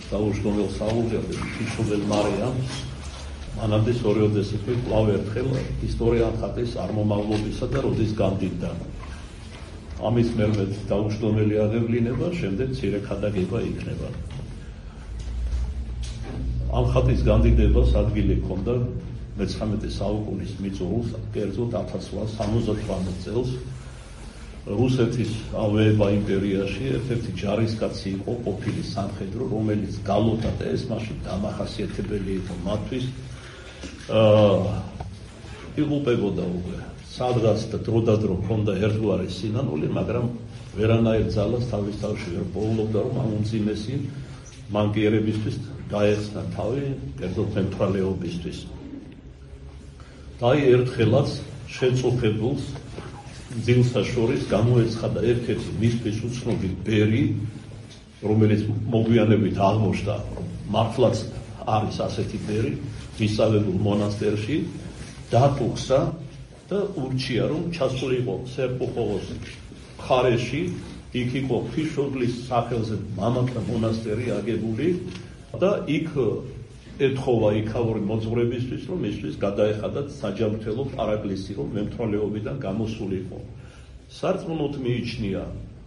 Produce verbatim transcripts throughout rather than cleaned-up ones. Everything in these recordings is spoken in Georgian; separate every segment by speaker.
Speaker 1: დაუშლომელ საუბრებს ფიშობელ მარიამს მანამდე სორიოდესი თქვი კვლავ ერთხელ ისტორია ხატის არმომავლობისა და როდის გამდიდდა. ამის მერმედ დაუშლომელი აღევლინება, შემდეგ მცირე ქადაგება იქნება. ამ ხატის გამდიდებას ადგილი ჰქონდა მეცხრამეტე საუკუნის მიწურულს, კერძოდ ათას რვაას სამოცდათვრამეტ წელს რუსეთის ავეება იმპერიაში ერთ-ერთი ჯარისკაცი იყო ყოფილი სამხედრო, რომელიც გალობდა და ეს მაშინ დამახასიათებელი იყო მათთვის. იღუპებოდა უკვე სადღაც და დროდადრო ჰქონდა ერთგვარი სინანული, მაგრამ ვერანაირ ძალას თავის თავში ვერ პოულობდა, რომ ამ უმძიმესი მანკიერებისთვის გაეხსნა თავი, კერძოდ მემთვრალეობისთვის. და აი ერთხელაც შეწუხებულს ძილსა შორის გამოეცხადა ერთ-ერთი მისთვის უცნობი ბერი, რომელიც მოგვიანებით აღმოჩნდა, რომ მართლაც არის ასეთი ბერი, მისწავლებულ მონასტერში, დატუხსა და ურჩია, რომ ჩასულიყო სერპუხოვოს მხარეში, იქ იყო ფიშობლის სახელზე მამათა მონასტერი აგებული და იქ ეთხოვა იქაური მოძღვრებისთვის, რომ მისთვის გადაეხადათ საჯამრთელო პარაკლისი, რომ მემთვრალეობიდან გამოსულიყო. სარწმუნოდ მიიჩნია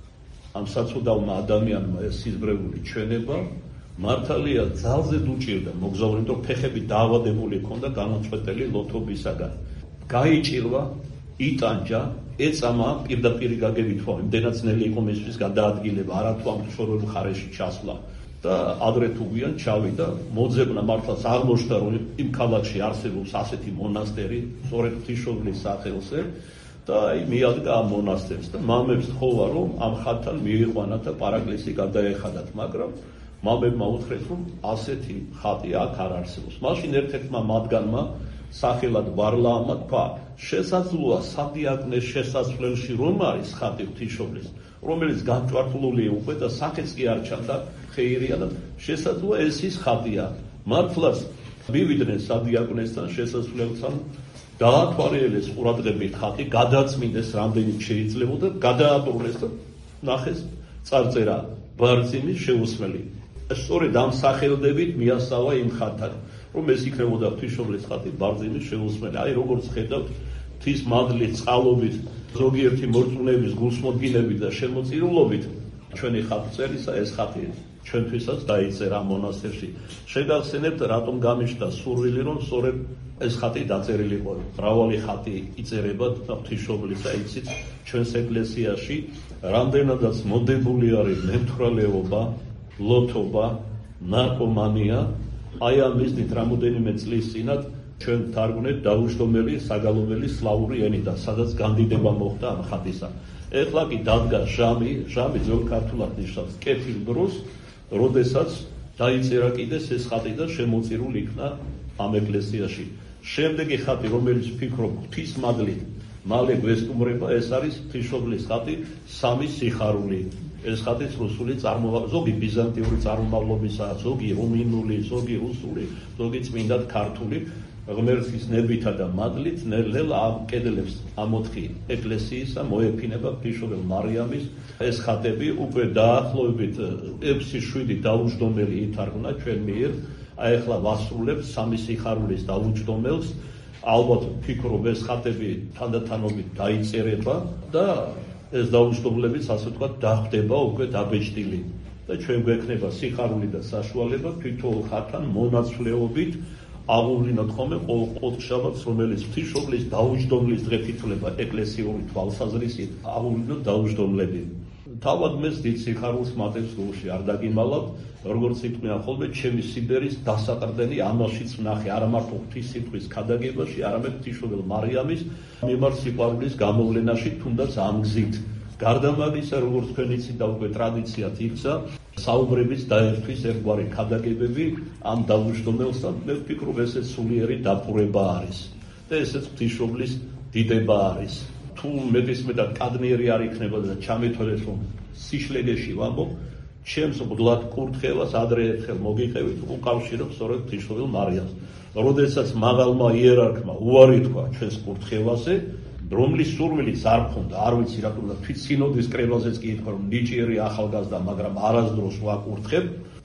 Speaker 1: ამ საცოდავმა ადამიანმა ეს სიზბრეული ჩვენება, მართალია ძალზე დუჭირდა მოგზაურին, რომ ფეხები დაავადებული ჰქონდა განუწყვეტელი ლოთობისაგან. გაიჭირვა, იტანჯა, ეწამა პირდაპირი გაგებით, რომ იმდენად ძნელი იყო მისთვის გადაადგილება, არათუ ამ შორეულ მხარეში ჩასვლა. და ადრე თუ გვიან ჩავიდა, მოძებნა მართლაც აღმოჩნდა, რომ იმ ქალაქში არსებობს ასეთი მონასტერი, სწორედ ღვთისმშობლის სახელზე და აი მიადგა ამ მონასტერს და მამებს თხოვა, რომ ამ ხატთან მიიყვანათ და პარაკლისი გადაეხადათ, მაგრამ მამებმა უთხრეს, რომ ასეთი ხატი აქ არ არსებობს. მაშინ ერთ-ერთმა მათგანმა სახელად ვარლაამმა თქვა, შესაძლოა სადიაკვნეს შესასვლელში რომ არის ხატი ღვთისმშობლის, რომელიც განჭვართლული უკვე და სახეც კი არ ჩანდა ხეირია და შესაძლოა ეს ის ხატია. მართლაც მივიდნენ სადიაკვნესთან შესასვლელთან, დაათვალიერეს ყურადღებით ხატი, გადაწმინდეს რამდენიც შეიძლებოდა, გადააბრუნეს და ნახეს წარწერა ბარძიმის შეუსმელი. სწორედ ამ სახელდებით მიასავა იმ ხატთან, რომ ეს იქნებოდა ღვთისმშობლის ხატი ბარძიმის შეუსმელი. აი როგორც ხედავთ, ღვთის მადლით, წყალობით, ზოგიერთი მორწმუნეების გულსმოდგინებით და შემოწირულობით ჩვენი ხატწერისა ეს ხატი ჩვენთვისაც დაიწერა ამ მონასტერში. შეგახსენებთ, რატომ გამიშთა სურვილი, რომ სწორედ ეს ხატი დაწერილიყო. მრავალი ხატი იწერება ღვთისმშობლისა, იცით, ჩვენს ეკლესიაში რამდენადაც მოდებული არის მემთვრალეობა, ლოთობა, ნარკომანია. აი ამ მიზნით რამოდენიმე წლის წინათ ჩვენ თარგმნეთ დაუშლომელი საგალობელი სლავური ენიდან, სადაც გამდიდება მოხდა ამ ხატისა. ეხლა კი დადგა ჟამი, ჟამი ძველ ქართულად ნიშნავს კეთილ დროს, როდესაც დაიწერა კიდეს ეს ხატი და შემოწირულ იქნა ამ ეკლესიაში. შემდეგი ხატი, რომელიც ვფიქრობ ღვთის მადლით მალე გვესტუმრება, ეს არის ღვთისმშობლის ხატი სამი სიხარული. ეს ხატიც რუსული წარმომავლობის, ზოგი ბიზანტიური წარმომავლობისაა, ზოგი რუმინული, ზოგი რუსული, ზოგი წმინდად ქართული. ღმერთის ნებითა და მადლით ნელ-ნელა ამ კედლებს ამოთხი ეკლესიისა მოეფინება ღვთისმშობელ მარიამის ეს ხატები. უკვე დაახლოებით ექვსი შვიდი დაუჯდომელი ითარგმნა ჩვენ მიერ. აი ახლა ვასრულებ სამი სიხარულის დაუჯდომელს. ალბათ ვფიქრობ ეს ხატები თანდათანობით დაიწერება და ეს დაუჯდომლებიც ასე ვთქვათ დახვდება უკვე დაბეჭდილი და ჩვენ გვექნება სიხარული და საშუალება თითოეულ ხატთან მონაცვლეობით აღუვლინოთ ხოლმე ყოველ ყოთშაბათს, რომელიც ღვთისმშობლის დაუჯდომლის დღეს ითვლება ეკლესიური თვალსაზრისით, აღუვლინოთ დაუჯდომლები. თავად მეს დიდ სიხარულს მატებს გულში არ დაგიმალავთ, როგორც იყვნენ ხოლმე ჩემი სიბერის დასაყრდენი ამაშიც ვნახე, არა მარტო ღვთის სიტყვის ქადაგებაში, არამედ ღვთისმშობელ მარიამის მიმართ სიყვარულის გამოვლენაში, თუნდაც ამ გზით. გარდა მაგისა, როგორც თქვენ იცით და უკვე ტრადიციად იქცა, საუბრების დაერთვის ერთგვარი ქადაგებები ამ დაუჯდომელს და მე ვფიქრობ ესეც სულიერი დაპურება არის და ესეც ღვთისმშობლის დიდება არის. თუ მეტისმეტად კადნიერი არ იქნება და ჩამეთვალეს, რომ სიშლეგეში ვამბობ, ჩემს მგლად კურთხევას ადრე ერთხელ მოგიყევით, უკავშირებ სწორედ ღვთისმშობელ მარიამს. როდესაც მაღალმა იერარქმა უარი თქვა ჩვენს კურთხევაზე, რომლის სურვილიც არ მქონდა, არ ვიცი რატომ და თვით სინოდის კრებაზეც კი ითქვა, რომ ნიჭიერი ახალგაზრდა, მაგრამ არასდროს ვაკურთხებ,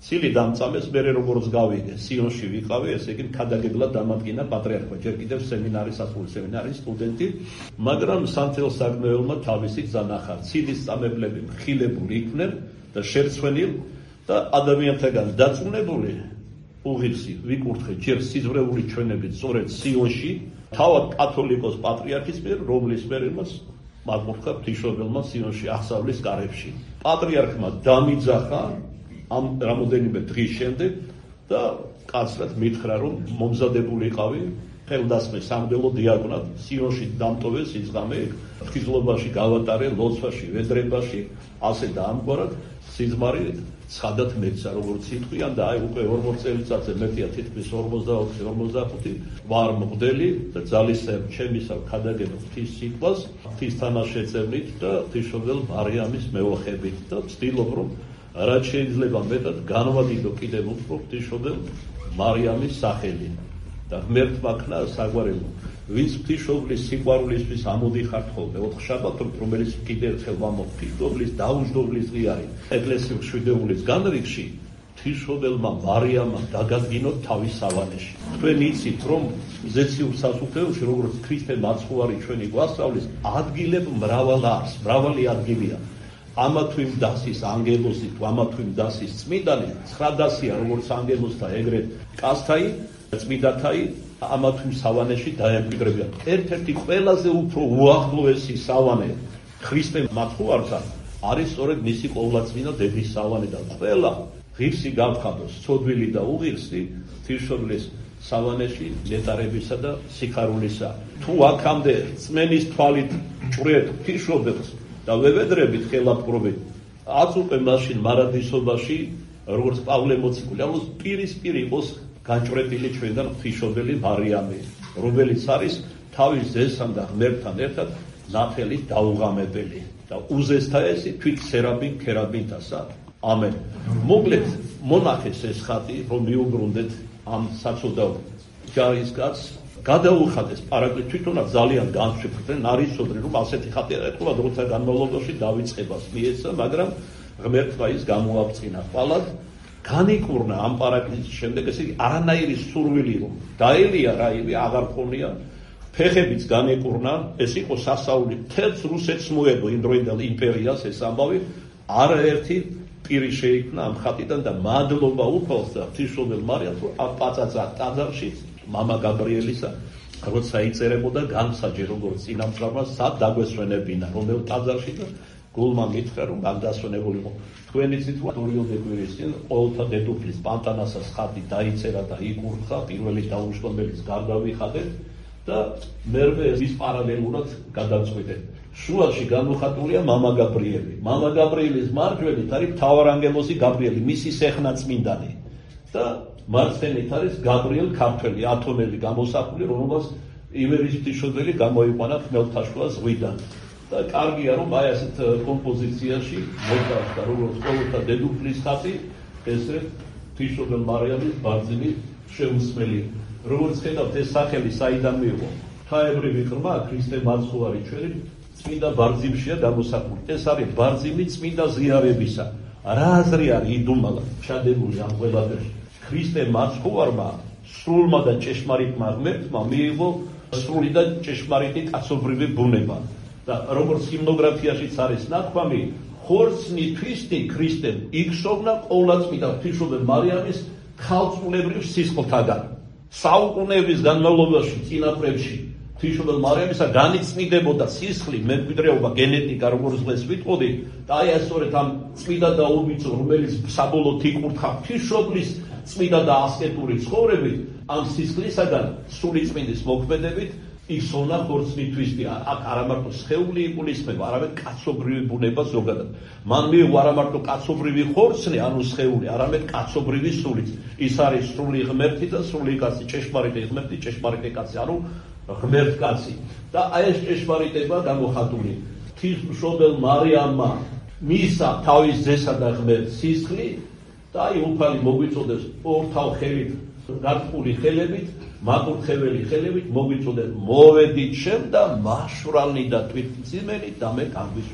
Speaker 1: ცილი დამწამეს, მერე როგორც გავიგე, სიონში ვიყავი, ესე იგი ქადაგებლა დამადგინა პატრიარქმა, ჯერ კიდევ სემინარის, სასულიერო სემინარის სტუდენტი, მაგრამ სამთელსაგნოელმა თავისი გზა ნახა. ცილის წამებლები მხილებული იყვნენ და შერცვენილ და ადამიანთაგან დაწუნებული უღირსი ვიკურთხე ჯერ სიზმრეული ჩვენებით სწორედ სიონში, თავად კათოლიკოს პატრიარქის მიერ, რომლის მიერ მას მართლმორხა ღვთისმშობელმა სიონში აღსავლის კარებში. პატრიარქმა დამიძახა ამ რამოდენიმე დღის შემდეგ და კაცრად მითხრა, რომ მომზადებულიყავი ხელდასხმე სამღვდელო დიაკვნად სიონში დამტოვეს ის ღამე, ღვთისმშობელობაში გავატარე, ლოცვაში, ვედრებაში, ასე და ამგვარად სიზმარი ცხადად მეცა, როგორც იტყვიან და აი უკვე ორმოც წელიწადზე მეტია თითქმის ორმოცდაოთხი ორმოცდახუთი ვარ მღვდელი და ძალისერ ჩემისა ქადაგებ ღვთის სიტყვას, ღვთის თანაშეწევნით და ღვთისმშობელ მარიამის მეოხებით და ვცდილობ, რომ რაც შეიძლება მეტად განვადიდო კიდევ უფრო ღვთისმშობელ მარიამის სახელი და ღმერთმა ქნა საგვარელო, ვინც ღვთისმშობლის სიყვარულისთვის ამოდიხართ ხოლმე ოთხშაბათობით, რომელიც კიდევ ერთხელ ვამბობ, ღვთისმშობლის დაუჯდომლის ღიარი ეკლესიის მშვიდეულის განრიგში, ღვთისმშობელმა მარიამმა დაგადგინოთ თავის სავანეში. თქვენ იცით, რომ ზეციურ სასუფეველში, როგორც ქრისტე მაცხოვარი ჩვენი გვასწავლის, ადგილებ მრავალ არის, მრავალი ადგილია. ამა თუ იმ დასის ანგელოზი, თუ ამა თუ იმ დასის წმინდანი, ცხრა დასია, როგორც ანგელოზთა, ეგრეთ კასთაი, წმინდათაი, ამა თუ იმ სავანეში დაემკვიდრებიან. ერთ-ერთი ყველაზე უფრო უახლოესი სავანე ქრისტე მაცხოვართან არის სწორედ მისი ყოვლადწმინდა დედის სავანე და ყველა ღირსი გავხადოს, ცოდვილი და უღირსი ღვთისმშობლის სავანეში ნეტარებისა და სიხარულისა. თუ აქამდე წმენის თვალით ჭვრეთ ღვთისმშობელს და ვევედრებით ხელაპყრობით, აც უკვე მაშინ მარადისობაში, როგორც პავლე მოციქული, ამას პირისპირ იყოს განჭვრეტილი ჩვენგან ღვთისმშობელი მარიამი, რომელიც არის თავის ძესთან და ღმერთთან ერთად ნათელი დაუღამებელი და უზესთაესი თვით სერაბინ ქერაბინთასა. ამენ. მოკლედ მონახეს ეს ხატი, რომ მიუბრუნდეთ ამ საწოდავ ჯარისკაცს, გადაუხადეს პარაკლით თვითონაც ძალიან განსვიფრდნენ, არიცოდნენ, რომ ასეთი ხატი ეთქვა დროთა განმავლობაში დავიწყებას მიეცა, მაგრამ ღმერთმა ის გამოაბწყინა ყვალად, განიკურნა ამ პარაკლიტის შემდეგ, ესე იგი არანაირი სურვილი რომ დაელია რაიმე აღარ ქონია, ფეხებიც განიკურნა, ეს იყო სასაული მთელს რუსეთს მოედო იმდროინდელ იმპერიას ეს ამბავი, არაერთი პირი შეიქმნა ამ ხატიდან და მადლობა უფალს და ღვთისმშობელ მარიამს, რომ ამ პაწაწა ტაძარში მამა გაბრიელისა, როცა იწერებოდა განსაჯე როგორც წინამძღვრმა, სად დაგვესვენებინა, რომელ ტაძარში და გულმა მითხრა, რომ მაგ დასვენებულიყო. თქვენი ციტვა ორიოდე კვირის წინ ყოველთა დედოფლის პანტანასას ხატი დაიწერა და იკურთხა, პირველი დაუჯდომელის გარდავიხადეთ და მერვე ის პარალელურად გადაწყვიტეთ. შუაში გამოხატულია მამა გაბრიელი. მამა გაბრიელის მარჯვენით არის მთავარანგელოზი გაბრიელი, მისი სეხნაწმინდანი და მარცხენით არის გაბრიელ ქართველი, ათონელი გამოსახული, რომელსაც იმერის ღვთისმშობელი გამოიყვანა ხმელთაშუა ზღვიდან. და კარგია, რომ აი ასეთ კომპოზიციაში მოდავს და როგორც ყოველთა დედოფლის ხატი, ესე ღვთისმშობელ მარიამის ბარძიმი შეუსმელი. როგორც ხედავთ, ეს სახელი საიდან მიიღო? ღვთაებრივი ღრმა ქრისტე მაცხოვარი ჩვენი წმინდა ბარძიმშია გამოსახული. ეს არის ბარძიმი წმინდა ზიარებისა. რა აზრი არის იდუმალა ჩადებული ამ ყველაფერში? ქრისტე მაცხოვარმა სრულმა და ჭეშმარიტმა ღმერთმა მიიღო სრული და ჭეშმარიტი კაცობრირი ბუნება. და როგორც ჰიმნოგრაფიაშიც არის ნათქვამი, ხორცნი თვისნი ქრისტემ იქსოვნა ყოვლადწმინდა ღვთისმშობელ მარიამის ქალწულებრივ სისხლთაგან. საუკუნეების განმავლობაში წინაპრებში ღვთისმშობელ მარიამისა განიწმინდებოდა სისხლი, მემკვიდრეობა, გენეტიკა, როგორც დღეს ვიტყოდი, და აი სწორედ ამ წმინდა და უბიცო, რომელიც საბოლოოდ იკურთხა ღვთისმშობლის წმინდა და ასკეტური ცხოვრებით, ამ სისხლისაგან სული წმინდის მოქმედებით იქსოვნა ხორცნი თვისნი. აქ არამარტო სხეული იგულისხმება, არამედ კაცობრირი ბუნება ზოგადად. მან მიიღო არამარტო კაცობრირი ხორცნი, ანუ სხეული, არამედ კაცობრირი სულიც. ის არის სრული ღმერთი და სრული კაცი, ჭეშმარიტი ღმერთი, ჭეშმარიტი კაცი, ანუ ღმერთკაცი. და აი ეს ჭეშმარიტება გამოხატული ღვთისმშობელ მარიამმა მისცა თავის ძესა და ღმერთს სისხლი და აი უფალი მოგვიწოდეს ორთავ ხელით გარტყული ხელებით, მაკურთხეველი ხელებით მოგვიწოდეთ, მოვედით შენ და მაშვრალნი და თვითმძიმენი და მე გამგვისუნო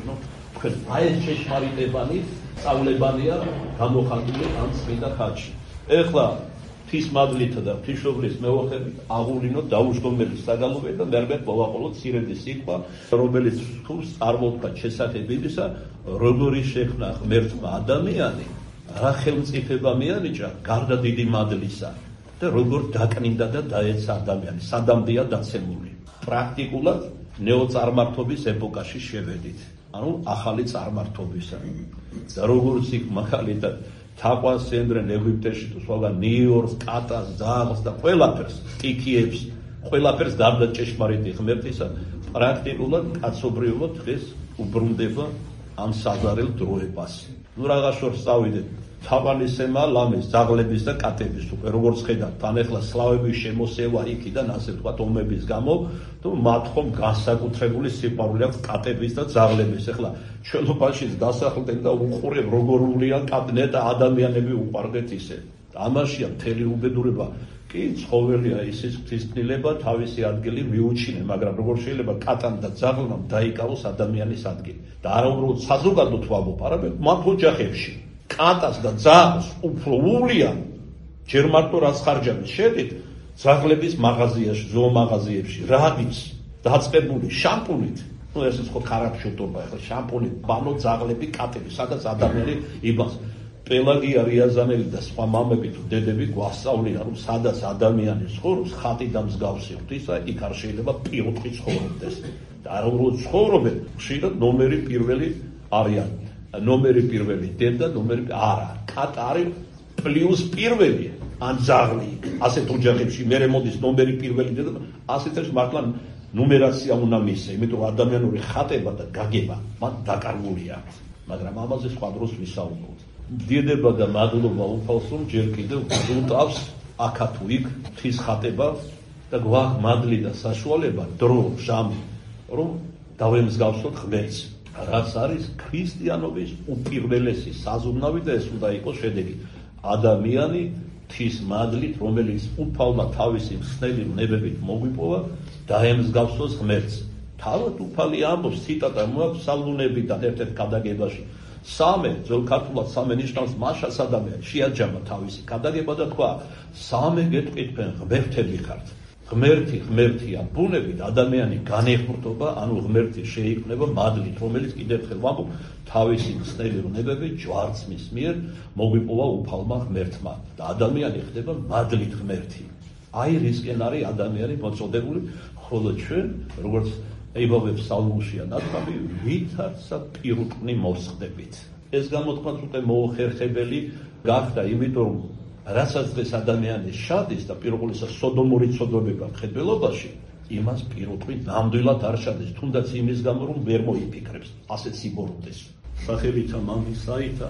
Speaker 1: თქვენ აი ეს ჭეშმარიტებანი სწავლებანია გამოხატული ამ წმინდა ხატში. ეხლა ღვთის მადლით და ღვთისმშობლის მეუღლებით აღულინოთ დაუჯდომელი საგალობე და მერმე მოვაყოლოთ სირედი სიტყვა, რომელიც თურს წარმოთქვა შესახებ იმისა, როგორი შექმნა ღმერთმა ადამიანი, რა ხელმწიფება მიანიჭა გარდა დიდი მადლისა და როგორ დაკნინდა და დაეცა ადამიანი, სადამდეა დაცემული. პრაქტიკულად ნეოწარმართობის ეპოქაში შევედით, ანუ ახალი წარმართობისა. და როგორც იქ მაგალითად თაყვანს ენდრენ ეგვიპტეში თუ სხვაგან ნიორს, კატას, ძაღლს და ყველაფერს, სტიქიებს, ყველაფერს გარდა ჭეშმარიტი ღმერთისა, პრაქტიკულად კაცობრიობად დღეს უბრუნდება ამ საზარელ დროებას. ნუ რაღაც შორს წავიდეთ თაყვანისემა ლამეს, ძაღლების და კატების უკვე როგორც ხედავთ, თან ეხლა სლავების შემოსევა იქიდან ასე ვთქვათ ომების გამო, თუ მათ ხომ განსაკუთრებული სიყვარული აქვს კატების და ძაღლების. ეხლა ჩვენობაში დასახლდნენ და უყურებ როგორულია კატნე და ადამიანები უყარდეთ ისე. ამაშია მთელი უბედურება. კი, ცხოველია ისიც ღვთისმდლება თავისი ადგილი მიუჩინე, მაგრამ როგორ შეიძლება კატამ და ძაღლამ დაიკავოს ადამიანის ადგილი. და არა უბრალოდ საზოგადოდ ვამბობ, არამედ მათ ოჯახებში. კატას და ძაღლს უფრო უვლიან, ჯერ მარტო რაც ხარჯავით შედით, ძაღლების მაღაზიაში, ზოომაღაზიებში, რადიც დაწყებული შამპუნით, ну ეს ხო ხარაფშოტობა, ახლა შამპუნით, ბანო ძაღლები, კატები, სადაც ადამიანი იმას. პელაგია რიაზანელი და სხვა მამები თუ დედები გვასწავლიან, რომ სადაც ადამიანი ცხოვრობს, ხატი და მსგავსი ღვთისა, იქ არ შეიძლება პირუტყვი ცხოვრობდეს. და არა უბრალოდ ცხოვრობენ, ხშირად ნომერი პირველი არიან. ნომერი პირველი დედა, ნომერი არა, კატა არის პლუს პირველი, ან ძაღლი. ასეთ ოჯახებში მერე მოდის ნომერი პირველი დედა, ასეთ ეს მართლა ნუმერაცია უნდა მისცე, იმიტომ რომ ადამიანური ხატება და გაგება მათ დაკარგული აქვს. მაგრამ ამაზე სხვა დროს ვისაუბროთ. დიდება და მადლობა უფალსრომ ჯერ კიდევ უტავს აქა თუ იქ ღვთის ხატება და გვაქვს მადლი და საშუალება დრო, ჟამი, რომ დავემსგავსოთ ღმერთს. რაც არის ქრისტიანობის უპირველესი საზრუნავი და ეს უნდა იყოს შედეგი. ადამიანი ღვთის მადლით, რომელიც უფალმა თავისი მხსნელი ნებებით მოგვიპოვა, დაემსგავსოს ღმერთს. თავად უფალი ამბობს, ციტატა მოაქვს სალუნებიდან ერთ-ერთ გადაგებაში. სამე, ძველ ქართულად სამე ნიშნავს მაშას ადამიანს, შეაჯამა თავისი გადაგება და თქვა, სამე გეტყვით ღმერთები ხართ. ღმერთი ღმერთია ბუნებით, ადამიანი განეხმრთობა, ანუ ღმერთი შეიქმნება მადლით, რომელიც კიდევ ხელ ვამბობ, თავისი მხსნელი ნებებით ჯვარცმის მიერ მოგვიპოვა უფალმა ღმერთმა და ადამიანი ხდება მადლით ღმერთი. აი რისკენ არის ადამიანი მოწოდებული, ხოლო ჩვენ, როგორც ეიბავებს სალმუშია ნათქვამი, ვითარცა პირუტყვი მოსხდებით. ეს გამოთქვა უკვე მოუხერხებელი გახდა, იმიტომ რომ რასაც დღეს ადამიანი შადის და პირველისა სოდომური ცოდვებება მხედველობაში, იმას პირუტყვი ნამდვილად არ შადის, თუნდაც იმის გამო, რომ ვერ მოიფიქრებს, ასეთ სიბოროტეს. სახელითა მამისაითა,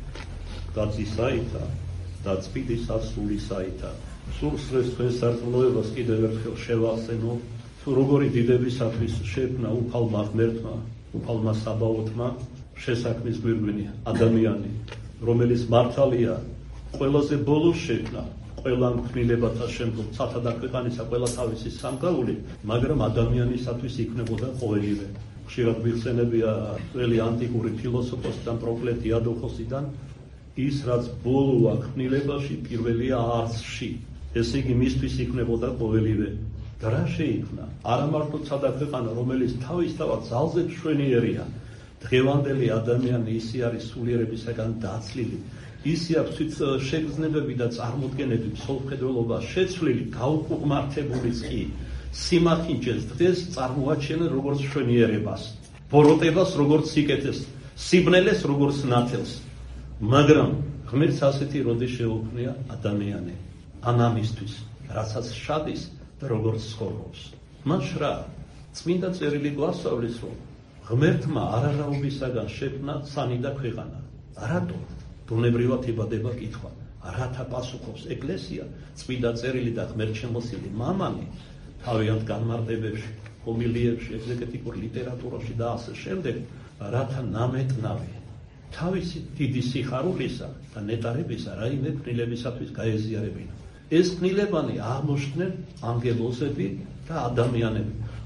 Speaker 1: დაცისაითა და წმინდისა სულისაითა. სულს დღეს თქვენ სარწმუნოებას კიდევ ერთხელ შევახსენო, თუ როგორი დიდებისათვის შექმნა უფალმა ღმერთმა, უფალმა საბაოთმა შესაქმნის გვირგვინი ადამიანი, რომელიც მართალია ყველაზე ბოლოს შექმნა ყველა მქმნილებათა შემდგომ ცათა და ქვეყანისა ყველა თავისი სამგაული, მაგრამ ადამიანისათვის იქნებოდა ყოველივე. ხშირად ვიხსენებია ძველი ანტიკური ფილოსოფოსიდან პროკლეტ დიადოხოსიდან, ის რაც ბოლოა ქმნილებაში, პირველია არსში. ესე იგი მისთვის იქნებოდა ყოველივე. და რა შეიქმნა? არა მარტო ცათა ქვეყანა, რომელიც თავისთავად ძალზე მშვენიერია. დღევანდელი ადამიანი ისე არის სულიერებისაგან დაცლილი. ისი აქვს შეგრძნებები და წარმოდგენები მსოფლმხედველობა შეცვლილი, გაუკუღმართებულიც კი სიმახინჯეს დღეს წარმოაჩენენ როგორც მშვენიერებას, ბოროტებას როგორც სიკეთეს, სიბნელეს როგორც ნათელს. მაგრამ ღმერთს ასეთი როდი შეუქმნია ადამიანი ან ამისთვის, რასაც შადის და როგორც ცხოვრობს. მას რა წმინდა წერილი გვასწავლის, რომ ღმერთმა არარაობისაგან შექმნა ცანი და ქვეყანა. რატომ? ბუნებრივად იბადება კითხვა, რათა პასუხობს ეკლესია, წმინდა წერილი და ღმერთშემოსილი მამანი თავიანთ განმარტებებში, ჰომილიებში, ეგზეგეტიკურ ლიტერატურაში და ასე შემდეგ, რათა ნამეტნავი თავისი დიდი სიხარულისა და ნეტარებისა რაიმე ქმნილებისათვის გაეზიარებინა. ეს ქმნილებანი აღმოჩნდნენ ანგელოზები და ადამიანები.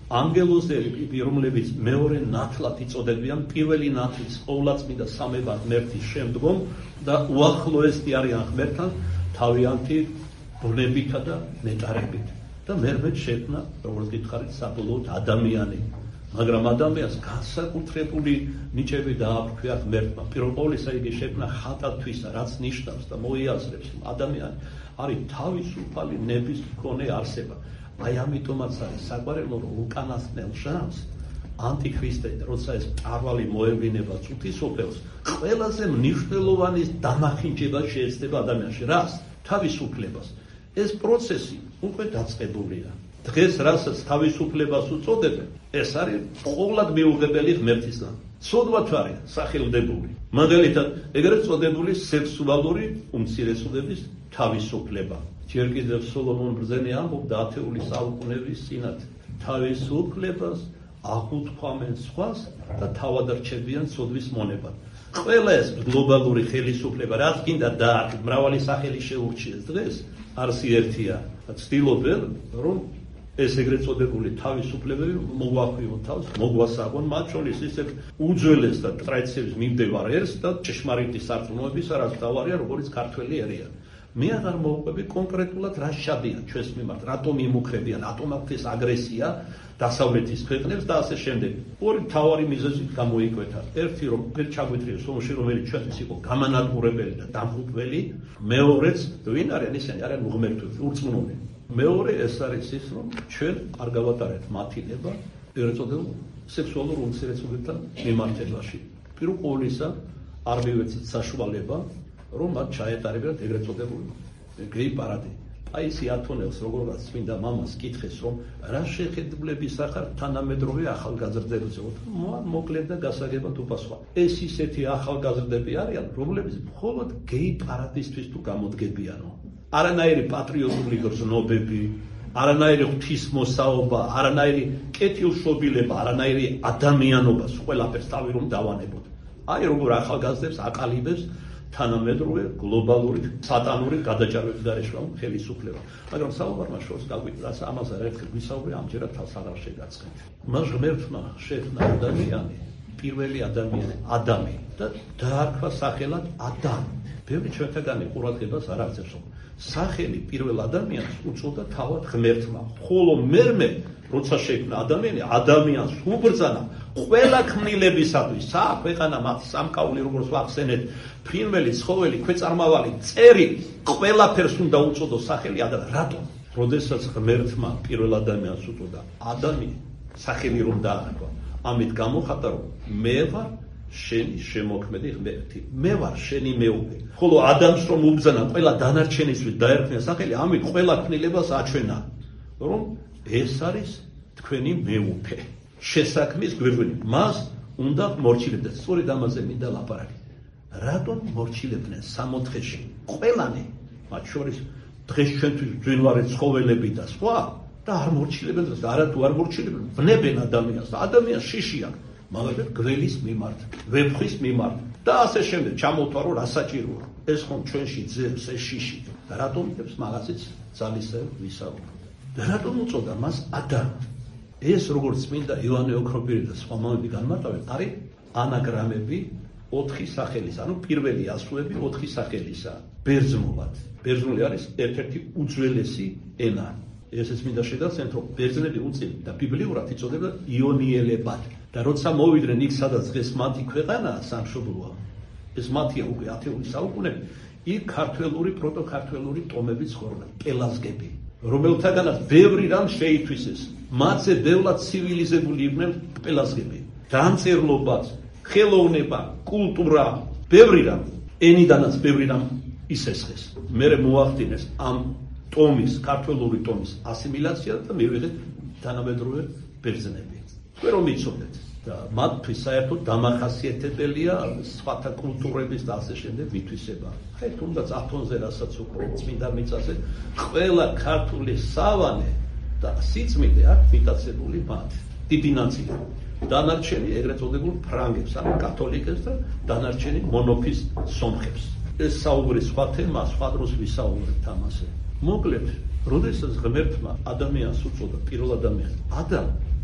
Speaker 1: ანგელოზები, რომლებიც მეორე ნათლად იწოდებიან, პირველი ნათლის ყოვლადწმინდა სამება ღმერთის შემდგომ და უახლოესი არიან ღმერთთან თავიანთი ბუნებითა და ნეტარებით. და მერმე შექმნა, როგორც გითხარით, საბოლოოდ ადამიანი. მაგრამ ადამიანს განსაკუთრებული ნიჭები დააფრქვია ღმერთმა. პირველ ყოვლისა იგი შექმნა ხატათვისა, რაც ნიშნავს და მოიაზრებს, რომ ადამიანი არის თავისუფალი ნების მქონე არსება. აი ამიტომაც არის საგვარეულო რომ უკანასკნელ ჟამს ანტიქრისტე, როცა ეს მწვავალი მოევლინება წუთისოფელს, ყველაზე მნიშვნელოვანი დამახინჯება შეეცდება ადამიანში. რას? თავისუფლებას. ეს პროცესი უკვე დაწყებულია. დღეს რასაც თავისუფლებას უწოდებენ, ეს არის ყოვლად მიუღებელი ღმერთისგან. ცოდვა თუ არის სახელდებული. მაგალითად, ეგრეთ წოდებული სექსუალური უმცირესობების თავისუფლება. ჯერ კიდევ სოლომონ ბრძენი ამბობდა ათეული საუკუნეების წინათ, თავისუფლებას აღუთქვამენ სხვას და თავად რჩებიან ცოდვის მონებად. ყველა ეს გლობალური ხელისუფლება, რაც გინდა დაარქვით, მრავალი სახელი შეურჩიეს დღეს, არც ერთია. ცდილობენ, რომ ეს ეგრეთ წოდებული თავისუფლებები მოგვახვიონ თავს, მოგვასაგონ, მათ შორის ისეთ უძველეს და ტრადიციების მიმდევარ ერს და ჭეშმარიტი სარწმუნოების რაც თავარია, როგორც ქართველი ერია. მე აღარ მოვყვები კონკრეტულად რა შაბიან ჩვენს მიმართ, რატომ იმუქრებიან, რატომ აქვს ეს აგრესია დასავლეთის ქვეყნებს და ასე შემდეგ. ორი მთავარი მიზეზი გამოიკვეთა. ერთი რომ ვერ ჩაგვიტრიოს ომში, რომელიც ჩვენთვის იყო გამანადგურებელი და დამღუპველი, მეორეც ვინ არიან ისინი, არიან უღმერთები, ურწმუნოები. მეორე ეს არის ის, რომ ჩვენ არ გავატარეთ მათინება ეგრეთ წოდებულ სექსუალურ უმცირესობებთან მიმართებაში. პირველ ყოვლისა არ მივეცით საშუალება, რომ მათ ჩაეტარებინათ ეგრეთ წოდებული გეი პარადი. აი ის იათონელს როგორღაც წმინდა მამას კითხეს, რომ რა შეხედულების ახარ თანამედროვე ახალგაზრდებზე, მოკლედ და გასაგებად უპასუხა. ეს ისეთი ახალგაზრდები არიან, რომლებიც მხოლოდ გეი პარადისთვის თუ გამოდგებიანო. არანაირი პატრიოტული გრძნობები, არანაირი ღვთისმოსაობა, არანაირი კეთილშობილება, არანაირი ადამიანობას, ყველაფერს თავი რომ დავანებოთ. აი როგორ ახალგაზრდებს აკალიბებს თანამედროვე გლობალური სატანური გადაჭარბების გარეშე ხელისუფლება. მაგრამ საუბარმა შორს გაგვიყვანს, ამაზე ერთხელ ვისაუბრე, ამჯერად თავს აღარ შეგაცხეთ. მას ღმერთმა შექმნა ადამიანი, პირველი ადამიანი, ადამი და დაარქვა სახელად ადამ. ბევრი ჩვენთაგანი ყურადღებას არ აქცევს, რომ სახელი პირველ ადამიანს უწოდა თავად ღმერთმა, ხოლო მერმე როცა შექმნა ადამიანი, ადამიანს უბრძანა ყველა ქმნილებისათვის, საქვეყანა მათ სამკაული როგორც ვახსენეთ, ფრინველი, ცხოველი, ქვეწარმავალი, წერი, ყველაფერს უნდა უწოდოს სახელი ადამი. რატომ? როდესაც ღმერთმა პირველ ადამიანს უწოდა ადამი, სახელი რომ დაარქვა, ამით გამოხატა, რომ მე ვარ შენი შემოქმედი ღმერთი, მე ვარ შენი მეუღლე. ხოლო ადამიანს რომ უბრძანა ყველა დანარჩენისთვის დაერქმია სახელი, ამით ყველა ქმნილებას აჩვენა, რომ ეს არის თქვენი მეუფე, შესაქმის გვირგვინი. მას უნდა მორჩილებდეს. სწორედ ამაზე მინდა ლაპარაკი. რატომ მორჩილებდნენ სამოთხეში ყველანი, მათ შორის დღეს ჩვენთვის ძვირვარი ცხოველები და სხვა და არ მორჩილებენ და არათუ არ მორჩილებენ, ვნებენ ადამიანს და ადამიანს შიში აქვს. მაგალითად გველის მიმართ, ვეფხვის მიმართ და ასე შემდეგ ჩამოთვა რომ რა საჭიროა. ეს ხომ ჩვენში ძებს ეს შიში. და რატომ იწევს მაგაციც ძალისეულ ვისაუბროთ. და რატომ უწოდა მას ადამი? ეს როგორც წმინდა იოანე ოქროპირი და სხვა მომები განმარტავენ, არის ანაგრამები ოთხი სახელის, ანუ პირველი ასოები ოთხი სახელისა. ბერძნულად. ბერძნული არის ერთ-ერთი უძველესი ენა. ესეც მინდა შეგახსენოთ, რომ ბერძნები უწინ და ბიბლიურად იწოდება იონიელებად. და როცა მოვიდნენ იქ, სადაც დღეს მათი ქვეყანაა სამშობლოა, ეს მათია უკვე ათეული საუკუნეები, იქ ქართველური, პროტოქართველური ტომები ცხოვრობენ, პელაზგები, რომელთაგანაც ბევრი რამ შეითვისეს. მათზე ბევრად ცივილიზებული იყვნენ პელაზგები. დამწერლობაც, ხელოვნება, კულტურა, ბევრი რამ, ენიდანაც ბევრი რამ ისესხეს. მერე მოახდინეს ამ ტომის, ქართველური ტომის ასიმილაცია და მივიღეთ თანამედროვე ბერძნები. თქვენ რომ იცოდეთ და მათთვის საერთოდ დამახასიათებელია სხვათა კულტურების და ასე შემდეგ ვითვისება. აი თუნდაც ათონზე რასაც უკვე წმინდა მიწაზე ყველა ქართული სავანე და სიწმინდე აქვს მიტაცებული მათ. დიბინაცია. დანარჩენი ეგრეთ წოდებულ ფრანგებს, ანუ კათოლიკებს და დანარჩენი მონოფის სომხებს. ეს საუბრის სხვა თემა, სხვა დროს ვისაუბრებთ ამაზე. მოკლედ, როდესაც ღმერთმა ადამიანს უწოდა პირველ ადამიანს ადამ,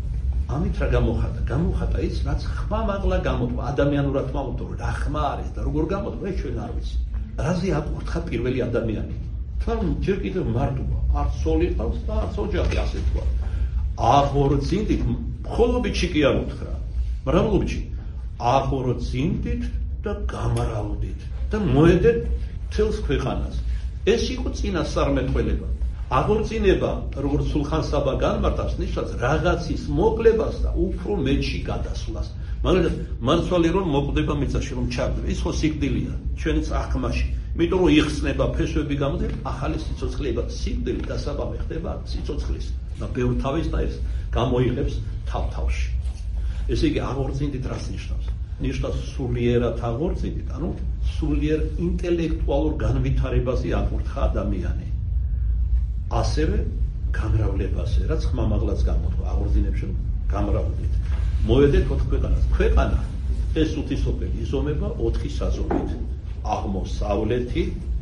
Speaker 1: ამით რა გამოხატა? გამოხატა ის, რაც ხმამაღლა გამოთქვა, ადამიანურად მომთხოვ, რა ხმა არის და როგორ გამოთქვა, ეს ჩვენ არ ვიცი. რაზე აკურთხა პირველი ადამიანი? თვითონ ჯერ კიდევ მარტოა, არც სოლი ყავს და არც ოჯახი, ასე თქვა. აღორძინდით, მხოლობითში კი არ უთხრა, მრავალობითში. აღორძინდით და გამარავდით და მოედეთ მთელს ქვეყანას. ეს იყო წინასწარმეტყველება. აღორძინება, როგორც სულხან-საბა განმარტავს, ნიშნავს რაღაცის მოკლებას და უფრო მეტში გადასვლას. მაგალითად, მანცვალი რომ მოკვდება მიწაში რომ ჩაგდება, ის ხო სიკვდილია ჩვენი წახმაში. იმიტომ რომ იხსნება ფესვები გამოდის, ახალი სიცოცხლე, სიკვდილი დასაბამი ხდება სიცოცხლის და ბევრ თავის და ეს გამოიღებს თავ-თავში. ესე იგი, აღორძინდით რას ნიშნავს? ნიშნავს სულიერად აღორძინდით, ანუ სულიერ ინტელექტუალურ განვითარებაზე აკურთხა ადამიანი. ასევე გამრავლებაზე, რაც ხმამაღლაც გამოთქვა, აღორძინებს რომ გამრავლდით. მოედეთ ოთხ ქვეყანას. ქვეყანა ეს უთისოფელი იზომება ოთხი საზომით. აღმოსავლეთი,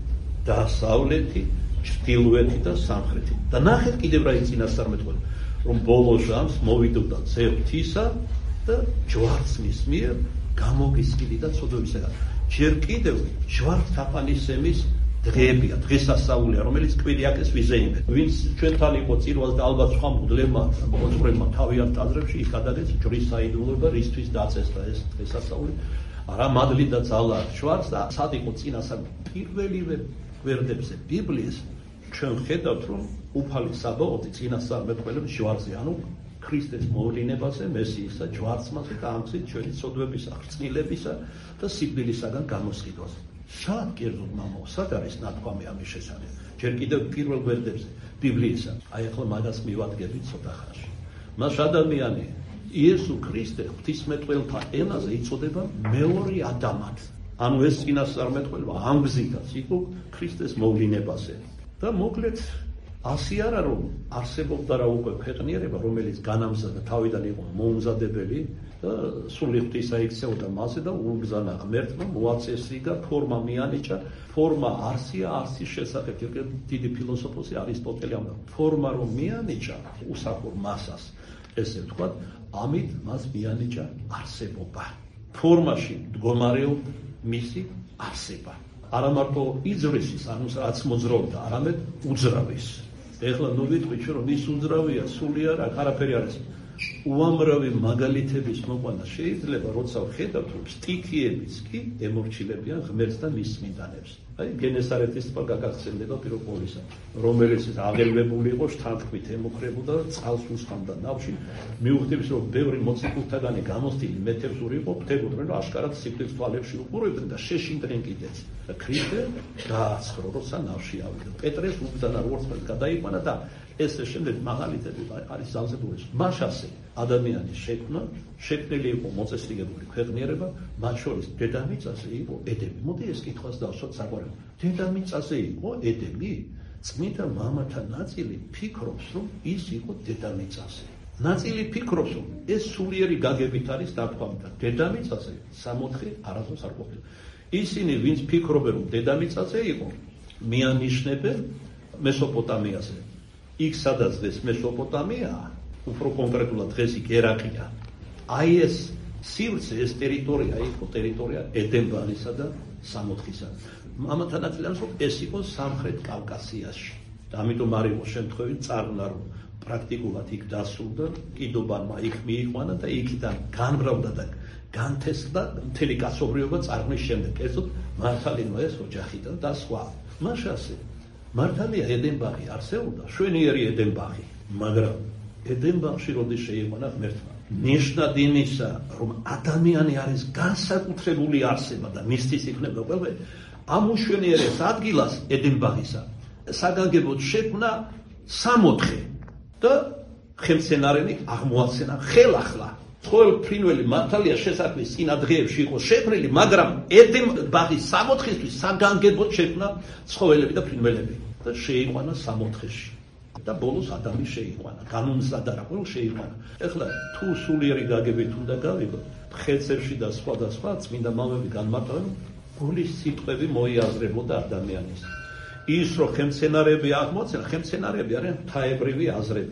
Speaker 1: დასავლეთი, ჩრდილოეთი და სამხრეთი. და ნახეთ კიდევ რა წინასწარმეტყველება, რომ ბოლო ჟამს მოვიდოდა ძე ღვთისა და ჯვარცმის მიერ გამოგისკიდი და ცოდვებისაგან. ჯერ კიდევ ჯვართაფანისემის დღეებია, დღესასწაულია, რომელიც კვირიაკეს ვიზეიმეთ. ვინც ჩვენთან იყო წირვას და ალბათ სხვა მღვდლებმა, მოწყვრებმა თავიანთ ტაძრებში ის გადადეს ჯვრის საიდუმლოება, რისთვის დაწესდა ეს დღესასწაული. არა მადლი და ძალა ჯვარს და სად იყო წინასწარ პირველივე გვერდებზე ბიბლიის ჩვენ ხედავთ რომ უფალი საბაოთი წინასწარმეტყველებს ჯვარზე, ანუ ქრისტეს მოვლენებაზე, მესიისა ჯვარცმაზე და ამცით ჩვენი ცოდვებისა, ხრწნილებისა და სიკვდილისაგან გამოსყიდვაზე. სად კერძოდ მამაო, სად არის ნათქვამი ამის შესახებ? ჯერ კიდევ პირველ გვერდებზე ბიბლიისა. აი ახლა მაგას მივადგებით ცოტა ხანში. მას ადამიანი იესო ქრისტე ღვთისმეტყველთა ენაზე იწოდება მეორე ადამად. ანუ ეს წინასწარმეტყველება ამ გზითაც იყო ქრისტეს მოვლენებაზე. და მოკლედ ასე არა რომ არსებობდა რა უკვე ქვეყნიერება, რომელიც განამზადა თავიდან იყო მოუმზადებელი და სული ღვთისა იქცეოდა მასზე და უგზანა ღმერთმა მოაწესრიგა ფორმა მიანიჭა. ფორმა არსია, არსის შესახებ დიდი ფილოსოფოსი არისტოტელე ამბობს. ფორმა რომ მიანიჭა უსახურ მასას, ესე ვთქვათ, ამით მას მიანიჭა არსებობა. ფორმაში მდგომარეობს მისი არსება. არა მარტო იძრისის, ანუ რაც მოძრაობდა, არამედ უძრავის. ეხლა ნუ ვიტყვით რომ ის უძრავია, სული არ აქვს, არაფერი არ არის. უამრავი მაგალითების მოყვანა შეიძლება, როცა ვხედავთ, რომ სტიქიებიც კი ემორჩილებიან ღმერთს და მის წმინდანებს. აი, გენესარეთის ტბა გაგახსენდება პიროპოლისა, რომელიც აღელვებული იყო შთანთქმით ემუქრებოდა წყალს უსხამდა ნავში. მიუხედავად რომ ბევრი მოციქულთაგანი გამოსტილი მეთევზური იყო, ხვდებოდნენ რომ აშკარად სიკვდილის თვალებში უყურებდნენ და შეშინდნენ კიდეც. და ქრისტე დააცხრა, როცა ნავში ავიდა. პეტრეს უბრძანა როცა გადაიყვანა და ესე შემდეგ მაგალითები არის ძალზებული. მას ასე ადამიანის შექმნა, შექმნილი იყო მოწესრიგებული ქვეყნიერება, მათ შორის დედამიწაზე იყო ედემი. მოდი ეს კითხვას დავსვათ საგვარელად. დედამიწაზე იყო ედემი? წმინდა მამათა ნაწილი ფიქრობს, რომ ის იყო დედამიწაზე. ნაწილი ფიქრობს, რომ ეს სულიერი გაგებით არის დათქვამი და დედამიწაზე სამოთხე არასდროს არ ყოფილა. ისინი, ვინც ფიქრობენ, რომ დედამიწაზე იყო, მიანიშნებენ მესოპოტამიაზე. იქ სადაც დღეს მესოპოტამიაა, უფრო კონკრეტულად დღეს იქ ერაყია. აი ეს სივრცე, ეს ტერიტორია იყო ტერიტორია ედემბაღისა და სამოთხისა. მამათა ნაწილი ამბობს, რომ ეს იყო სამხრეთ კავკასიაში. და ამიტომ არ იყო შემთხვევით წარღვნა, რომ პრაქტიკულად იქ დასულდა, კიდობანმა იქ მიიყვანა და იქიდან განმრავდა და განთესდა მთელი კაცობრიობა წარღვნის შემდეგ. კერძოდ მართალინო ეს ოჯახიდან და სხვა. მას ასე მართალია ედემბაღი არსებობდა, შვენიერი ედემბაღი, მაგრამ ედემბაღში როდის შეიყვანა ღმერთმა. ნიშნად იმისა, რომ ადამიანი არის განსაკუთრებული არსება და მისთვის იქნება ყველა, ამ უშვენიერეს ადგილას ედემბაღისა საგანგებოდ შექმნა სამოთხე და ხელმცენარენი აღმოაცენა ხელახლა. ცხოველ ფრინველი მართალია შესაქმნის წინა დღეებში იყო შექმნილი, მაგრამ ედემბაღის სამოთხისთვის საგანგებოდ შექმნა ცხოველები და ფრინველები და შეიყვანა სამოთხეში. და ბოლოს ადამი შეიყვანა, განუნზადა რა ყოველ შეიყვანა. ეხლა თუ სულიერი გაგებით უნდა გავიგოთ, ხეცებში და სხვადასხვა წმინდა მამები განმარტავენ, გულის სიტყვები მოიაზრებოდა ადამიანის. ის რომ ხელმცენარეები აღმოცენა, ხელმცენარეები არიან ღვთაებრივი აზრები.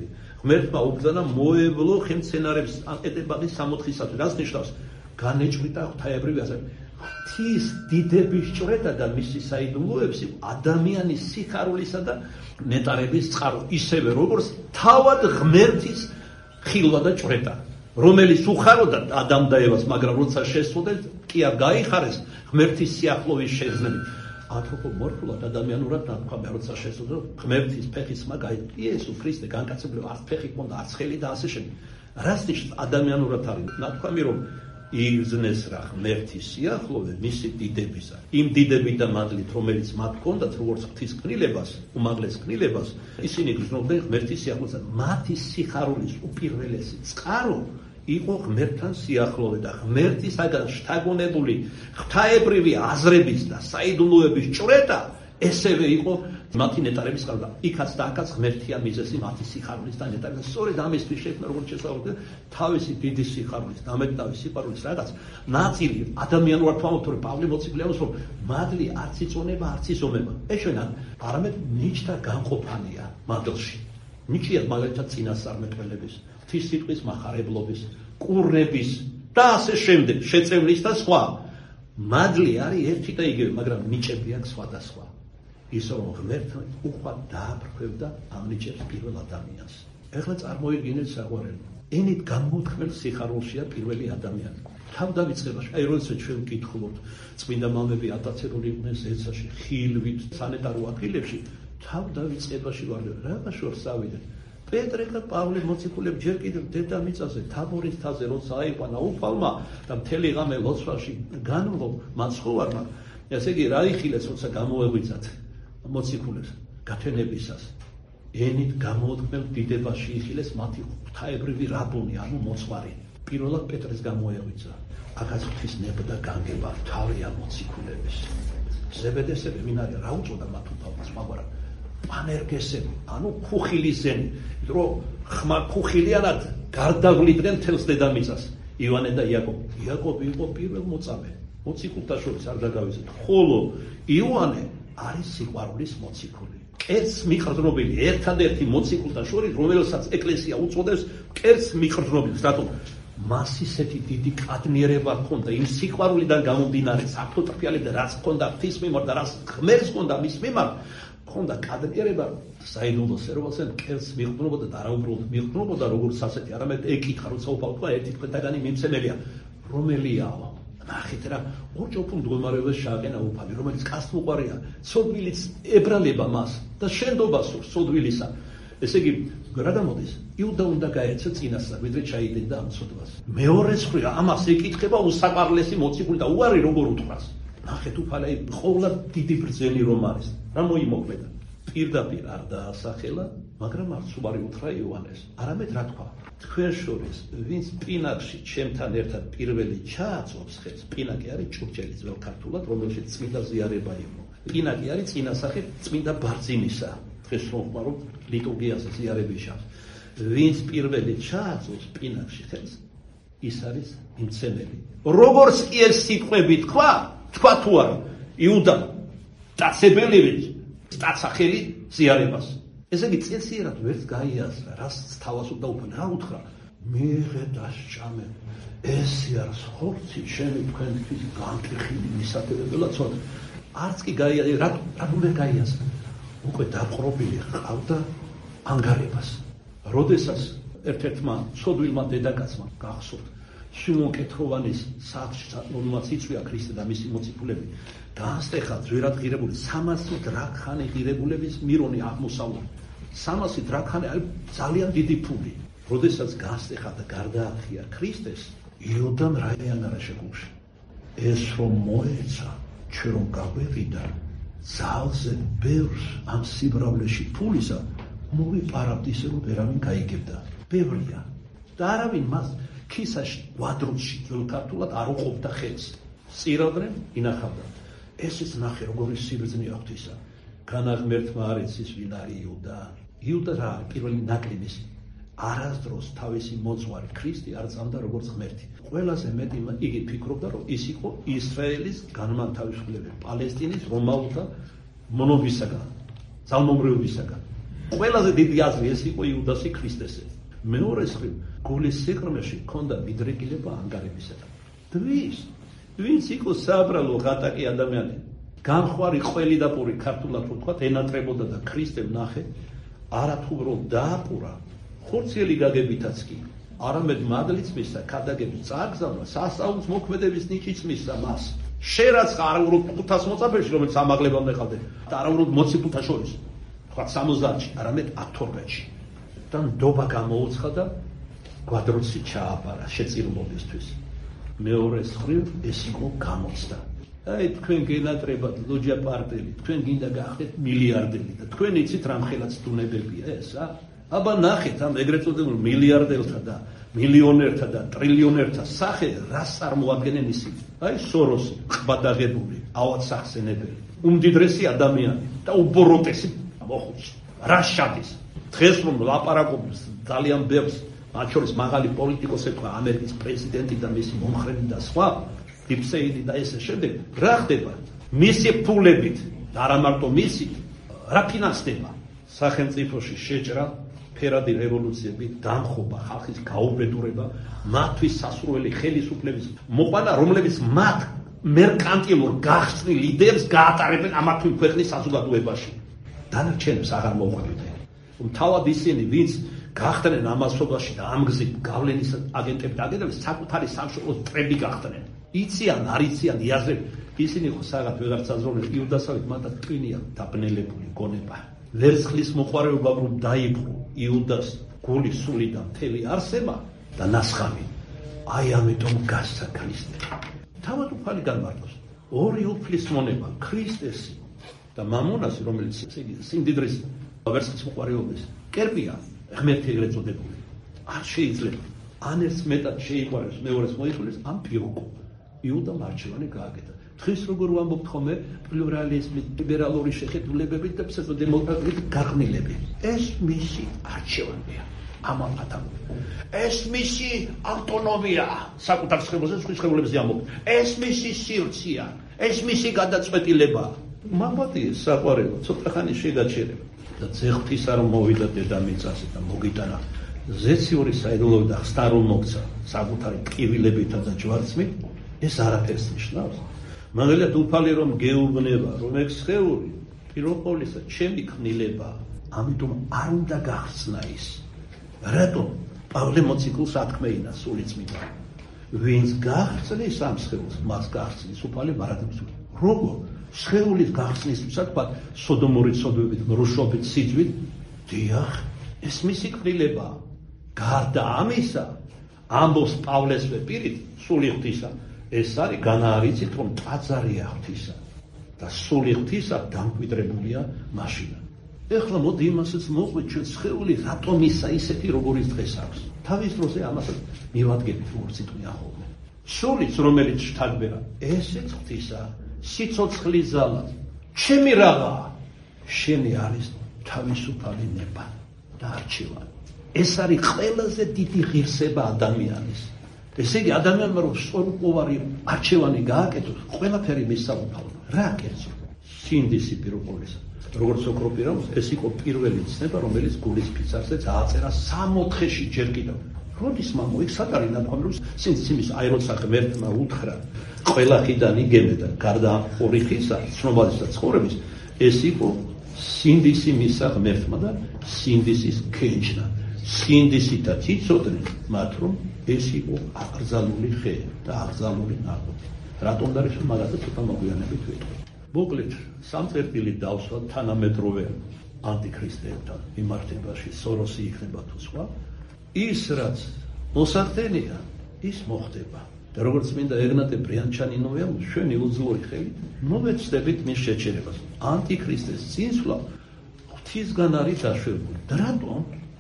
Speaker 1: ღმერთმა უბრძანა მოევლო ხელმცენარების აკეტებადი სამოთხისათვის. რას ნიშნავს? განეჭვრიტა ღვთაებრივი აზრები. ღვთის დიდების ჭვრეტა და მისი საიდუმლოებში ადამიანის სიხარულისა და ნეტარების წყარო, ისევე როგორც თავად ღმერთის ხილვა და ჭვრეტა, რომელიც უხაროდა ადამ და ევას, მაგრამ როცა შესწოდეთ, კი არ გაიხარეს ღმერთის სიახლოვის შეგრძნებით. ათროფო მორფულად ადამიანურად ნათქვამია, როცა შესწოდო ღმერთის ფეხის მაგა იესო ქრისტე განკაცებლივ არც ფეხი ჰქონდა, არც ხელი და ასე შემდეგ. რას ნიშნავს ადამიანურად არის ნათქვამი, რომ იგრძნეს რა ღმერთის სიახლოვე მისი დიდებისა, იმ დიდებით და მადლით, რომელიც მათ ჰქონდათ, როგორც ღვთის კნილებას, უმაღლეს კნილებას, ისინი გრძნობდნენ ღმერთის სიახლოვეს. მათი სიხარულის უპირველესი წყარო იყო ღმერთთან სიახლოვე და ღმერთისაგან შთაგონებული ღვთაებრივი აზრების და საიდუმლოების ჭვრეტა ესევე იყო მათი ნეტარების წყარო. იქაც და აქაც ღმერთია მიზეზი მათი სიხარულის და ნეტარების. სწორედ ამისთვის შექმნა, როგორც შესაძლოა, თავისი დიდი სიხარულის, დამეტავის სიყვარულის რაღაც ნაწილი ადამიანურად თვალოთ, რომ პავლე მოციქული ამბობს, რომ მადლი არც იწონება, არც იზომება. ეშვენა, არამედ ნიჭთა განყოფანია მადლში. ნიჭია მაგალითად წინასწარმეტყველების, ღვთის სიტყვის მახარებლობის, კურნების და ასე შემდეგ, შეწევლის და სხვა. მადლი არის ერთი და იგივე, მაგრამ ნიჭები აქვს სხვადასხვა. ის რომ ღმერთმა უხვად დააბრკვევდა ამ ნიჭებს პირველ ადამიანს. ეხლა წარმოიდგინეთ საყვარელო. ენით გამოთქმელ სიხარულშია პირველი ადამიანი. თავდავიწყებაში, აი როდესაც ჩვენ ვკითხულობთ, წმინდა მამები ატაცებული იყვნენ ზეცაში, ხილვით, სანეტარო ადგილებში, თავდავიწყებაში ვარ, რაღა შორს წავიდნენ. პეტრე და პავლე მოციქულები ჯერ კიდევ დედამიწაზე, თაბორის მთაზე, როცა აიყვანა უფალმა და მთელი ღამე ლოცვაში განვლო მაცხოვარმა, ესე იგი რა იხილეს, როცა გამოეღვიძათ მოციქულებს გათენებისას, ენით გამოთქმელ დიდებაში იხილეს მათი ღვთაებრივი რაბონი, ანუ მოწყარი. პირველად პეტრეს გამოეღვიძა. აქაც ღვთის ნებდა განგება თავია მოციქულების. ზებედესები ვინ არის, რა უწოდა მათ უფალს, მაგრამ პანერგესები, ანუ ქუხილიზენი, რომ ხმა ქუხილიანად გარდავლიდნენ თელს დედამიწას. ივანე და იაკობი. იაკობი იყო პირველ მოწამე, მოციქულთა შორის არ დაგავიწყეთ, ხოლო იოანე არის სიყვარულის მოციქული. კერძს მიყრდნობილი, ერთადერთი მოციქულთა შორის, რომელსაც ეკლესია უწოდებს კერძს მიყრდნობილს, რატომ? მას ისეთი დიდი კადნიერება ჰქონდა იმ სიყვარულიდან გამომდინარე, საფოთრფიალები და რაც ჰქონდა ღვთის მიმართ და რაც ღმერთს ჰქონდა მის მიმართ, ჰქონდა კადნიერება საიდუმლო სერვალზე კერძს მიყრდნობოდა და არა უბრალოდ მიყრდნობოდა, როგორც ასეთი, არამედ ეკითხა, როცა უფალმა ერთი თქვენთაგანი მიმცემელია, რომელიაო? ნახეთ რა, ოჯოფულ მდგომარეობას შეაყენა უფალი, რომელიც კაცმოყვარია, სოდვილიც ებრალება მას და შენდობა სურს სოდვილისა. ესე იგი, რა გამოდის? იუდა უნდა გაეცა წინასწარ, ვიდრე ჩაიდენდა ამ სოდვას. მეორე მხრივ, ამას ეკითხება უსაყვარლესი მოციქული და უარი როგორ უთხრას. ნახეთ უფალი, ყოვლად დიდი ბრძენი რომ არის. რა მოიმოქმედა? პირდაპირ არ დაასახელა, მაგრამ არც უარი უთხრა იოანეს. არამედ რა თქვა? თქვენ შორის, ვინც პინაკში ჩემთან ერთად პირველი ჩააწობს ხელს, პინაკი არის ჭურჭელი ძველ ქართულად, რომელშიც წმინდა ზიარება იყო. პინაკი არის წინასახე წმინდა ბარძიმისა. დღეს რომ ვხმარობ ლიტურგიაზე ზიარების შავს. ვინც პირველი ჩააწობს პინაკში ხელს, ის არის მიმცემელი. როგორც კი ეს სიტყვები თქვა, თქვა თუ არა, იუდა დაწებელივით დაწახელი ზიარებას. ესე იგი წესიერად ვერც გაიაზრა, რას თავს უნდა უფალი, რა უთხრა? მიიღე და სჭამე, ესე არის ხორცი შენი თქვენთვის განკიხილი მისადელებელად ცოტა. არც კი გაიაზრა, რა რატომ ვერ გაიაზრა? უკვე დაყრობილი ყავდა ანგარებას. როდესაც ერთ-ერთმა ცოდვილმა დედაკაცმა გახსოვთ სიმონ კეთროვანის სახლში, რომელმაც იწვია ქრისტე და მისი მოციქულები, დაასტეხა ძვირად ღირებული სამასი დრაქხანი ღირებულების მირონი აღმოსავლეთ. სამასი დრაქხანი არის ძალიან დიდი ფული. როდესაც გაასტეხა და გარდაახია ქრისტეს, იოდამ რაიანარა შეგულში. ეს რომ მოეცა, ჩვენ რომ გავეყიდა ძალზე ბევრს ამ სიბრავლეში ფულისა მოვიპარავთ ისე რომ ვერავინ გაიგებდა. ბევრია. და არავინ მას ქისაში კვადროტში ძველ ქართულად არ უყოფდა ხელს. წირავდნენ, ინახავდა. ესეც ნახე როგორი სიბრძნეა ღვთისა. განაღმერთმა არ იცის ვინ არის იუდა. იუდა რა არის? პირველი ნაკლების. არასდროს თავისი მოძღვარი ქრისტე არ წამდა როგორც ღმერთი. ყველაზე მეტი იგი ფიქრობდა რომ ის იყო ისრაელის განმანთავისუფლებელი, პალესტინის რომაულთა მონობისაგან, ძალმომრევებისაგან. ყველაზე დიდი აზრი ეს იყო იუდასი ქრისტესზე. მეორე მხრივ, გულის სიღრმეში ჰქონდა მიდრეკილება ანგარებისაგან. თვის, ვინც იყო საბრალო ღატაკი ადამიანი, განხვარი ყველი და პური ქართულად ვთქვათ, ენატრებოდა და ქრისტემ ნახე, არათუ უბრალოდ დააპურა, ხორციელი გაგებითაც კი, არამედ მადლიც მისცა, ქადაგების წაგზავნა, სასწაულს მოქმედების ნიჭიც მისცა მას. შენ რაც არ უბრალოდ ხუთას მოწაფეში, რომელიც ამაღლებამდე ყავდა, და არ უბრალოდ მოციქულთა შორის, თქვათ სამოცდაათში, არამედ ათორმეტში. და ნდობა გამოუცხა და გვადროცი ჩააბარა შეწირულობისთვის. მეორე მხრივ ეს იყო გამოცდა. აი თქვენ გენატრებად ლოჯა პარტელი, თქვენ გინდა გახდეთ მილიარდელი და თქვენ იცით რამხელა ცდუნებებია ეს, ა? აბა ნახეთ ამ ეგრეთ წოდებულ მილიარდელთა და მილიონერთა და ტრილიონერთა სახე რას წარმოადგენენ ისინი? აი სოროსი, ყბადაღებული, ავადსახსენებელი, უმდიდრესი ადამიანი და უბოროტესი მოხუცი. რა შადის? დღეს რომ ლაპარაკობს ძალიან ბევრს, მათ შორის მაღალი პოლიტიკოსები, ამერიკის პრეზიდენტი და მისი მომხრენი და სხვა, დიპსეიდი და ესე შემდეგ, რა ხდება? მისი ფულებით, არა მარტო მისი, რა ფინანსდება? სახელმწიფოში შეჭრა, ფერადი რევოლუციები, დამხობა, ხალხის გაუბედურება, მათთვის სასურველი ხელისუფლების მოყვანა, რომლებიც მათ მერკანტილურ გახსნილ იდეებს გაატარებენ ამა თუ იმ ქვეყნის საზოგადოებაში. დანარჩენებს აღარ მოუყვებიან. თავად ისინი, ვინც გახდნენ ამასობაში და ამ გზით გავლენის აგენტები და აგენტები საკუთარი სამშობლოს წრები გახდნენ. იციან, არ იციან, იაზრებ, ისინი ხო საღათ ვეღარც აზროვნენ, იუდასავით მათაც ტვინია დაბნელებული გონება. ვერცხლის მოყვარეობა რომ დაიპყრო იუდას გული სული და მთელი არსება და ნასხამი. აი ამიტომ გასცა ქრისტე. თავად უფალი განმარტავს. ორი უფლის მონება, ქრისტესი და მამონასი, რომელიც სიმდიდრის ვერცხლის მოყვარეობის კერპია, ღმერთი ეგრეთ წოდებული. არ შეიძლება. ან ეს მეტად შეიყვარეს, მეორეს მოიხილეს, ამ პირუკო. იუდამ არჩევანი გააკეთა. დღეს როგორ ვამბობთ ხოლმე პლურალიზმით, ლიბერალური შეხედულებებით და ფსევდოდემოკრატიით გარყვნილებით. ეს მისი არჩევანია. ამალყათან. ეს მისი ავტონომია, საკუთარ სხეულზე, სხვის სხეულებზე ამბობთ. ეს მისი სივრცეა, ეს მისი გადაწყვეტილება. მამბატია საყვარელო, ცოტა ხანი შეგაჩერება. და ძეღვთის არ მოვიდა დედამიწაზე და მოგიტანა ზეციური საიდუმლო და ხსნა რომ მოგცა საკუთარი ტკივილებითა და ჯვარცმით, ეს არაფერს ნიშნავს. მაგალითად უფალი რომ გეუბნება, რომ ეგ სხეული პირველ ყოვლისა ჩემი ქმნილება, ამიტომ არ უნდა გახსნა ის. რატომ? პავლე მოციქულს ათქმეინა სული წმინდა. ვინც გახსნის ამ სხეულს, მას გახსნის უფალი მარადებს. როგორ? სხეულის გახსნისთვისაც თქვა სოდომური ცოდვებით, მრუშობით, სიძვით, დიახ, ეს მისი ქმნილება. გარდა ამისა, ამბობს პავლესვე პირით, სული ღვთისა, ეს არის განაარიცით, რომ ტაძარია ღვთისა და სული ღვთისა დამკვიდრებულია მაშინა. ეხლა მოდი იმასაც მოყვეთ, ჩვენ სხეული რატომ ისა ისეთი, როგორიც დღეს აქვს. თავის დროზე ამასაც მივადგებით, როგორც იტყვია ხოლმე. სულიც, რომელიც შთაგბერა, ესეც ღვთისა, სიცოცხლის ზალა, ჩემი რაღა, შენი არის თავისუფალი ნება და არჩევანი. ეს არის ყველაზე დიდი ღირსება ადამიანის. ესე იგი, ადამიანმა რომ სწორუპოვარი არჩევანი გააკეთოს, ყველაფერი მის საუფალოა. რა კერძო? სინდისი პირველ ყოვლისა. როგორც ოქრო პირამს, ეს იყო პირველი ცნება, რომელიც გულის ფიცარზე დააწერა სამოთხეში ჯერ კიდევ. როდის მამო, იქ საკარი ნათქვამი, რომ სიმის აიროცა ღმერთმა უთხრა, ყველა ხიდან იგებე და გარდა ორი ხისა, ცნობადისა ცხოვრების, ეს იყო სინდისი მისა ღმერთმა და სინდისის ქენჩნა. სინდისითაც იცოდნენ მათ, რომ ეს იყო აკრძალული ხე და აკრძალული ნაყოფი. რატომ დარის მაგასაც ცოტა მოგვიანებით ვეტყვი. მოკლედ, სამწერტილი დავსვა თანამედროვე ანტიქრისტეებთან მიმართებაში, სოროსი იქნება თუ სხვა. ის რაც მოსახდენია, ის მოხდება. და როგორც მინდა ეგნატე ბრიანჩანინოვია, ჩვენი უძლური ხელით მოვეცდებით მის შეჩერებას. ანტიქრისტეს წინსვლა ღვთისგან არის დაშვებული. და რატომ?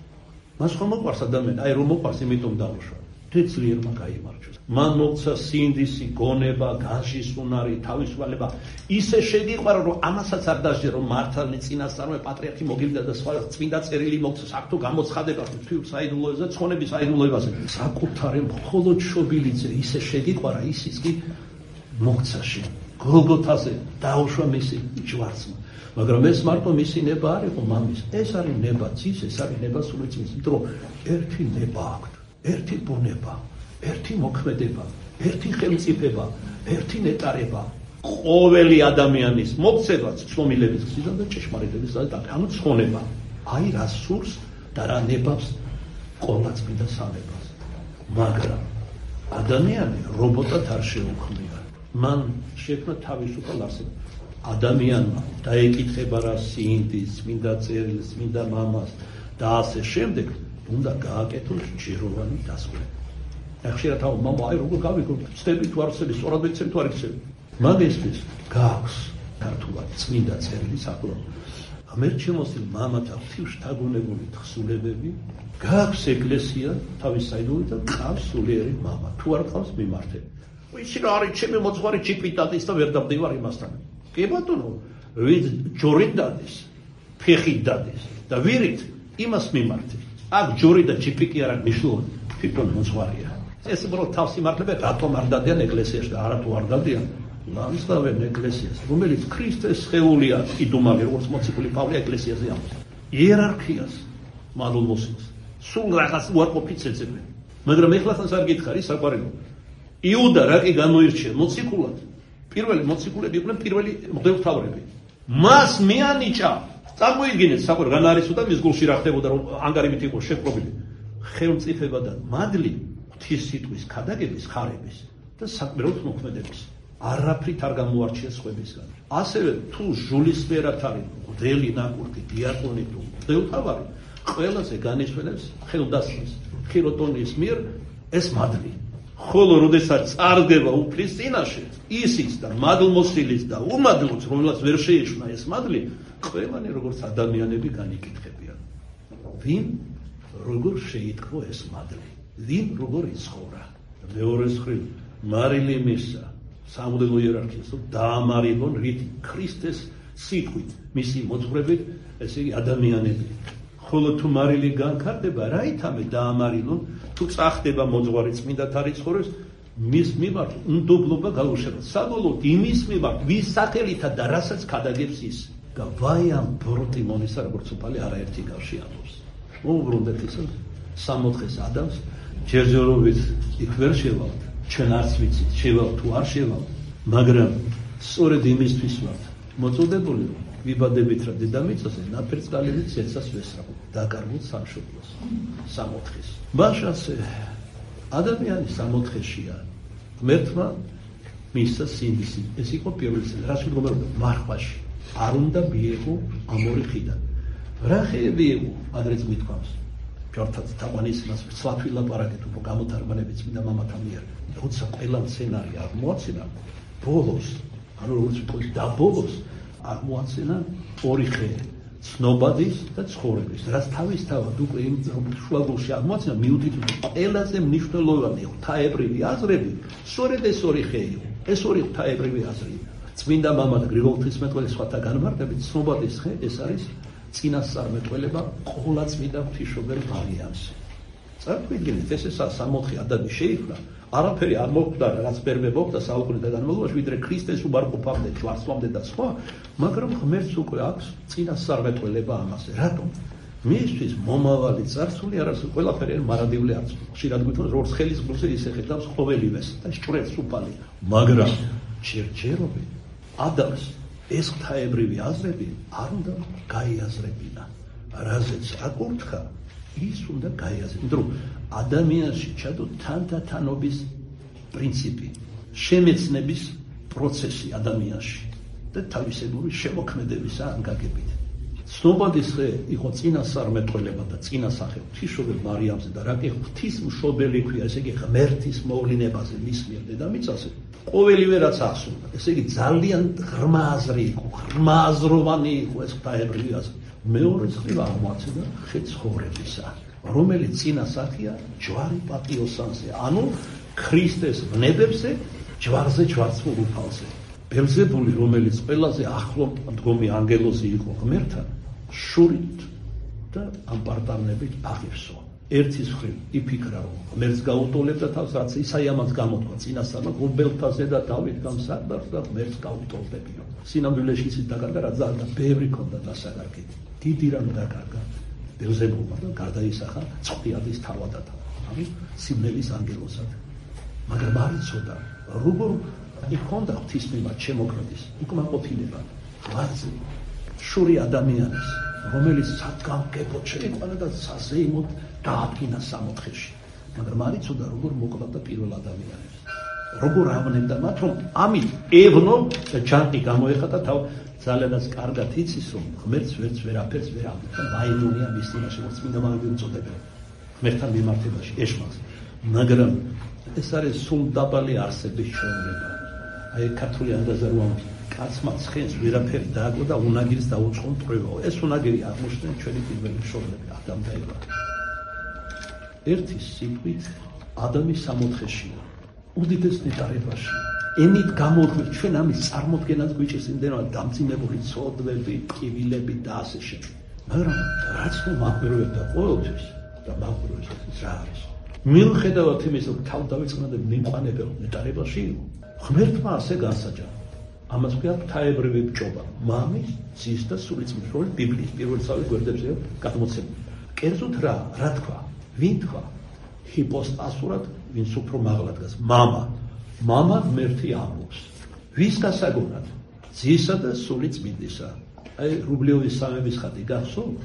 Speaker 1: მას ხომ მოყვარს ადამიანი, აი რომ მოყვარს, იმიტომ დაუშვა. თეძლიერმა გაიმარჯვეს. მან მოხდა სინდისი, გონება, განშის უნარი, თავისუფლება. ისე შეგიყვარა, რომ ამასაც არ დაჟე, რომ მართალი წინასწარმე პატრიარქი მოგივიდა და სხვა წმინდა წერილი მოხდა საერთო გამოცხადება თვითონ საიდუმლოებზე, ცხონების საიდუმლოებაზე. საკუთარი მხოლოდ შობილიძე ისე შეგიყვარა, ისიც კი მოხდა შენ. გოლგოთაზე დაუშვა მისი ჯვარცმა. მაგრამ ეს მარტო მისი ნება არ იყო მამის, ეს არის ნება ძის, ეს არის ნება სულიწმის, იმიტომ რომ ერთი ნება აქვს, ერთი ბუნება, ერთი მოქმედება, ერთი ხელმწიფება, ერთი ნეტარება, ყოველი ადამიანის მოქცევაც ცნობილების გზიდან და ჭეშმარიტების გზიდან, ანუ ცხონება. აი რა სურს და რა ნებავს ყოვლადწმიდა სამებას. მაგრამ ადამიანი რობოტად არ შეუქმნია. მან შექმნა თავისუფალ არსებას. ადამიანმა დაეკითხება რა სინდის, წმინდა წერილს, წმინდა მამას და ასე შემდეგ, უნდა გააკეთოს ჯეროვანი დასკვნა. ხშირად თავ მამა აი როგორ გავიგო, ცდები თუ არ ცდები, სწორად ვიცემ თუ არ იცემ. მაგისთვის გაქვს ქართულად წმინდა წერილის ახლო. ამერჩემოსილ მამათა ღვთისმშთაგონებული თხზულებები, გაქვს ეკლესია თავის საიდუმლო და ყავს სულიერი მამა. თუ არ ყავს მიმართები. ვიცი რა არის ჩემი მოძღვარი ჯიპიტადის და ვერ დავდივარ იმასთან. კი ბატონო, ვით ჯორით დადის, ფეხით დადის და ვირით იმას მიმართე. აქ ჯორი და ჯიპი კი არა მნიშვნელოვანი, თვითონ მოძღვარია. ეს უბრალოდ თავს იმართებენ, რატომ არ დადიან ეკლესიაში და არათუ არ დადიან. ლამსდავენ ეკლესიას, რომელიც ქრისტეს სხეულია, იდუმალე, როგორც მოციქული პავლე ეკლესიაზე ამბობს. იერარქიას, მადლმოსილს, სულ რაღაც უარყოფით ეძებენ. მაგრამ ეხლა ხანს არ გითხარი საყვარელო. იუდა რა კი გამოირჩია მოციქულად? პირველი მოციქულები იყვნენ პირველი მღვდელმთავრები. მას მეანიჭა. წარმოიდგინეთ, საყვარელო, რა არის უდან მის გულში რა ხდებოდა, რომ ანგარიმით იყო შეპყრობილი. ხელმწიფება და მადლი ღვთის სიტყვის ქადაგების, ხარების და საკვირაოდ მოქმედების. არაფრით არ გამოარჩია სხვებისგან. ასევე თუ ჟულისმიერად არის მღვდელი ნაკურთი, დიაკონი თუ მღვდელმთავარი, ყველაზე განისვენებს ხელდასხმის ხილოტონიის მიერ ეს მადლი. ხოლო როდესაც წარდგება უფლის წინაშე, ისიც და მადლმოსილის და უმადლოც, რომელსაც ვერ შეეშვა ეს მადლი, ყველანი როგორც ადამიანები განიკითხებიან. ვინ როგორ შეიტყო ეს მადლი? ვინ როგორ იცხოვრა? მეორე მხრივ, მარილი მისცა სამუდელო იერარქიას დაამარილონ რით ქრისტეს სიტყვით, მისი მოძღვრებით, ესე იგი ადამიანები. ხოლო თუ მარილი განკარდება, რა ითამე დაამარილონ, თუ წახდება მოძღვარი წმინდად არ იცხოვრებს, მის მიმართ უნდობლობა გაუშვება. საბოლოოდ იმის მიმართ, ვის სახელითა და რასაც ქადაგებს ის. და ვაი ამ ბრუტიმონისა, როგორც უფალი არაერთი გავში ამბობს. მოუბრუნდეთ ისე სამოთხეს ადამიანს, ჯერჯერობით იქ ვერ შევალთ. ჩვენ არც ვიცით, შევალთ თუ არ შევალთ, მაგრამ სწორედ იმისთვის ვართ მოწოდებული, ვიბადებით რა დედამიწაზე, ნაფერწყალებით ცეცას ვესწრაფოთ, დაკარგოთ სამშობლოს, სამოთხეს. ბაშასე ადამიანი სამოთხეშია. ღმერთმა მისცა სინდისი. ეს იყო პირველი წელი, რაც მდგომარეობდა მარხვაში. არ უნდა მიიღო ამ ორი ხიდან. რა ხეები იყო, ადრეც მithქვამს. ჯართაც თაყვანისმას ცლად ვილაპარაკეთ უფრო გამოთარგმანებით წმინდა მამათა მიერ. როცა ყველა სცენარი აღმოაჩინა, ბოლოს, ანუ როგორც ვთქვი, და ბოლოს აღმოაჩინა ორი ხე, ცნობადის და ცხოვრების. რაც თავისთავად უკვე იმ შუაგულში აღმოაჩინა, მიუთით ყველაზე მნიშვნელოვანი ღვთაებრივი აზრები, სწორედ ეს ორი ხე იყო. ეს ორი ღვთაებრივი აზრი. წმინდა მამა და გრიგოლ ღვთისმეტყველის სხვათა განმარტებით, ცნობადის ხე ეს არის წინასწარმეტყველება ყოვლადწმიდა ღვთისმშობელ მარიამს. წარმოიდგინეთ, ეს ესა სამოთხე ადამი შეიქმნა, არაფერი არ მოხდა, რაც ბერმე მოხდა საუკუნეთა განმავლობაში, ვიდრე ქრისტეს უარყოფამდე, ჯვარცმამდე და სხვა, მაგრამ ღმერთს უკვე აქვს წინასწარმეტყველება ამაზე. რატომ? მისთვის მომავალი წარსული არ არის, ყველაფერი მარადიული არც. ხშირად გვითხოვს, როგორც ხელის გულზე ისე ხედავს ყოველივეს და შჭრებს უფალი. მაგრამ ჯერჯერობით ადამიანს ეს ღვთაებრივი აზრები არ უნდა გაიაზრებინა. რაზეც აკურთხა, ის უნდა გაიაზრებინა. იმიტომ რომ ადამიანში ჩადო თანდათანობის პრინციპი, შემეცნების პროცესი ადამიანში და თავისებური შემოქმედების ანგაგებით. ცნობადის ხე იყო წინასწარმეტყველება და წინასახე ღვთისმშობელ მარიამზე და რა კი ღვთისმშობელი ქვია, ესე იგი ღმერთის მოვლენებაზე მის მიერ დედამიწაზე. ყოველივე რაც ასრულა, ესე იგი ძალიან ღრმა აზრი იყო, ღრმა აზროვანი იყო ეს ღვთაებრივი აზრი. მეორე მხრივ აღმოაჩინა ხე ცხოვრებისა, რომელიც წინასახია ჯვარი პატიოსანზე, ანუ ქრისტეს ვნებებზე, ჯვარზე ჯვარცმულ უფალზე. ბელზებული, რომელიც ყველაზე ახლო მდგომი ანგელოზი იყო ღმერთთან, შურით და ამ პარტარნებით აღივსო. ერთის მხრივ იფიქრა, რომ ღმერთს გაუტოლებდა თავს, რაც ისაიამაც გამოთქვა წინასწარ, ღრუბელთა ზედა დავით გამსარდარს და ღმერთს გაუტოლდებიო. სინამდვილეში ისიც დაკარგა, რაც ძალიან ბევრი ქონდა დასაკარგი. დიდი რამ დაკარგა ბელზებულმა და გარდაისახა წყვილადის თავადად, ამის სიმნელის ანგელოსად. მაგრამ არ იცოდა, როგორ იქონდა ღვთისმმიმართ შემოქმედის უკმაყოფილება, ღვაწლი, შური ადამიანის, რომელიც სადგამკეფოდ შეიყვანა და საზეიმოდ დაადგინა სამოთხეში. მაგრამ არ იცოდა, როგორ მოკლდა პირველ ადამიანებს. როგორ ავნებდა მათ, რომ ამით ევნო და ჯანყი გამოეხატა თავ ძალიანაც კარგად იცის, რომ ღმერთს ვერც ვერაფერს ვერ ამბობს და მაინონია მის წინაშე, როგორც წმინდა მამები უწოდებენ ღმერთთან მიმართებაში ეშმაკს. მაგრამ ეს არის სულ დაბალი არსების ჩვენება. აი ქართული ანდაზა რომ კაცმა ცხენს ვერაფერი დააგო და უნაგირს დაუწყო მტვრევაო. ეს უნაგირი აღმოჩნდა ჩვენი პირველი მშობლები ადამ და ევა. ერთი სიტყვით ადამის სამოთხეშია, უდიდეს ნეტარებაში. ენით გამოუქმეთ ჩვენ ამის წარმოდგენას გვიჭირს იმდენად დამძიმებული ცოდვები, ტკივილები და ასე შემდეგ. მაგრამ რაც ნუ მაყურებდა ყოველთვის და მაყურებს რა არის? მიუხედავად იმისა, რომ თავდავიწყნა და მიმყანებელ ნეტარებაში იყო, ღმერთმა ასე განსაჯა. ამას ქვია ღვთაებრივი ბჭობა, მამის, ძის და სულიწმის, რომელიც ბიბლიის პირველ სამი გვერდებზეა გადმოცემული. კერძოდ რა, რა თქვა? ვინ თქვა? ჰიპოსტასურად, ვინც უფრო მაღლა დგას, მამა. მამა ღმერთი ამბობს. ვის გასაგონად? ძისა და სულიწმიდისა. აი რუბლიოვის სამების ხატი გახსოვთ?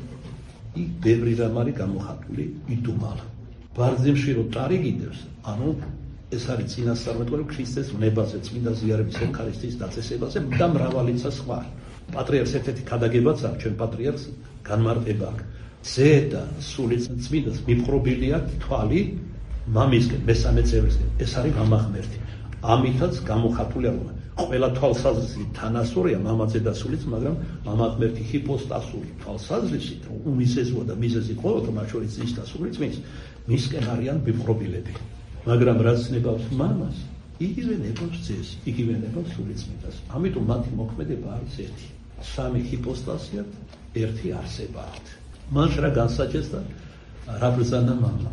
Speaker 1: იქ ბევრი რამ არის გამოხატული, იდუმალა. ბარძიმში რო ტარი გიდევს, ანუ ეს არის წინასწარმეტყველი ქრისტეს ვნებაზე, წმინდა ზიარების ევქარისტიის დაწესებაზე და მრავალიცა სხვა. პატრიარქს ერთ-ერთი ქადაგებაც აქვს, ჩვენ პატრიარქს განმარტება აქვს. ძე და სულიწმიდას მიპყრობილი აქვს თვალი მამისკენ, მესამე წევრისკენ. ეს არის მამა ღმერთი. ამითაც გამოხატულია, რომ ყველა თვალსაზრისით თანასწორია მამაძე და სულიც, მაგრამ მამა ღმერთი ჰიპოსტასური თვალსაზრისით, უმიზეზოა და მიზეზი ყოველთა, მათ შორის ძის და სულიწმის, მისკენ არიან მიპყრობილები. მაგრამ რაც ნებავს მამას, იგივე ნებავს ძეს, იგივე ნებავს სულიწმიდას. ამიტომ მათი მოქმედება არის ერთი. სამი ჰიპოსტასიათ, ერთი არსებაა. მან რა განსაჯეს და რა ბრძანა მამა?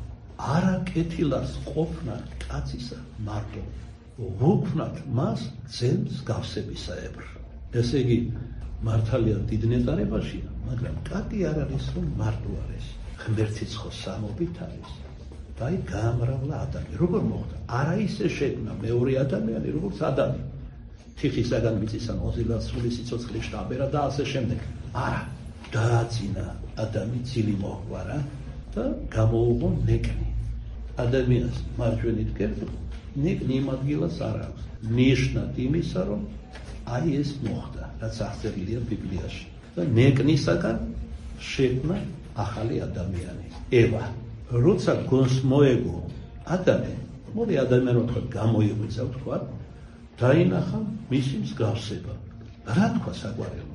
Speaker 1: არა კეთილას ყოფნა კაცისა მარტო, ვუქმნათ მას ძემს გავსებისაებრ. ესე იგი, მართალია დიდ ნეტარებაშია, მაგრამ კატი არ არის, რომ მარტო არის. ღმერთიც ხო სამობით არის. და აი გაამრავლა ადამი. როგორ მოხდა? არა ისე შექმნა მეორე ადამიანი, როგორც ადამი. თიხისაგან მიწისან ოზილას სული სიცოცხლე შტაბერა და ასე შემდეგ. არა, დააწინა ადამი ძილი მოჰყარა და გამოუღო ნეკნი. ადამიანს მარჯვენით კერძო, ნეკნი იმ ადგილას არ აქვს. ნიშნად იმისა, რომ აი ეს მოხდა, რაც აღწერილია ბიბლიაში. და ნეკნისაგან შექმნა ახალი ადამიანი, ევა. როცა გონს მოეგო ადამი, მოდი ადამიანმა თქვა გამოიღვიძა, თქვა, დაინახა მისი მსგავსება. რა თქვა საგვარეულო?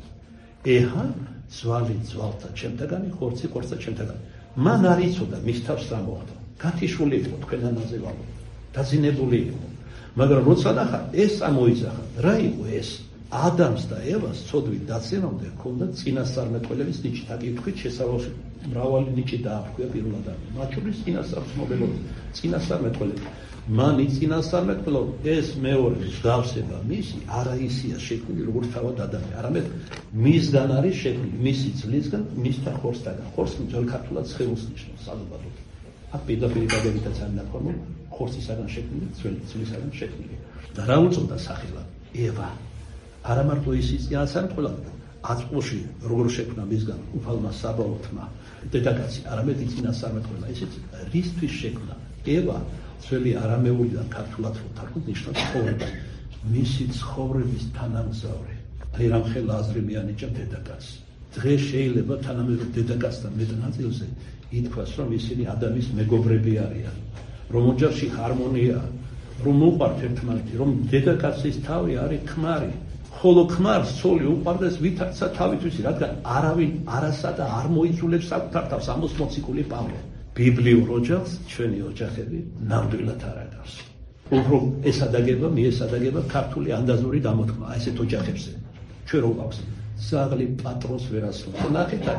Speaker 1: ეჰა ძვალი ძვალთა ჩემთაგანი, ხორცი ხორცთა ჩემთაგანი. მან არ იცოდა მის თავს რა მოხდა. გათიშული იყო თქვენანაზე ვალო. დაძინებული იყო. მაგრამ როცა ნახა, ეს წამოიძახა. რა იყო ეს? ადამს და ევას ცოდვით დაცემამდე ჰქონდა წინასწარმეტყველების ნიჭი. დაკითხვით შესავალში მრავალი ნიჭი დააფქვია პირველ ადამიანს. მათ შორის წინასწარმეტყველები, წინასწარმეტყველები. მან იწინასწარმეტყველო ეს მეორე მსგავსება მისი არა ისია შექმნილი როგორც თავად ადამი, არამედ მისგან არის შექმნილი, მისი ძლისგან, მისთან ხორცთაგან. ხორცი ძველ ქართულად სხეულს ნიშნავს საზოგადოებრივ. აქ პირდაპირ დადებითაც არის ნახოვნი, ხორცისაგან შექმნილი, ძველი ძვლისაგან შექმნილი. და რა უწოდა სახელად? ევა. არა მარტო ისიც წინასწარმეტყველად, აწმყოში როგორ შექმნა მისგან უფალმა საბაოთმა დედაკაცი, არამედ წინასწარმეტყველა, ისიც რისთვის შექმნა? ევა ძველი არამეულიდან ქართულად ვთარგმნით ნიშნავს ცხოვრება. მისი ცხოვრების თანამგზავრი. აი რამხელა აზრი მიანიჭა დედაკაცს. დღეს შეიძლება თანამედროვე დედაკაცთან მეტ ნაწილზე ითქვას, რომ ისინი ადამიანის მეგობრები არიან, რომ ოჯახში ჰარმონიაა, რომ უყვართ ერთმანეთი, რომ დედაკაცის თავი არის ქმარი, ხოლო ქმარს ცოლი უყვარდეს ვითარცა თავისთვის, რადგან არავინ არასა და არ მოიძულებს საკუთარ თავს, ამბობს მოციქული პავლე. ბიბლიურ ოჯახს ჩვენი ოჯახები ნამდვილად არ აკავს. უფრო ესადაგება, მიესადაგება ქართული ანდაზური გამოთქმა, ესეთ ოჯახებზე. ჩვენ რო გვაქვს ზაღლი პატრონს ვერასრულს. ნახეთ აქაც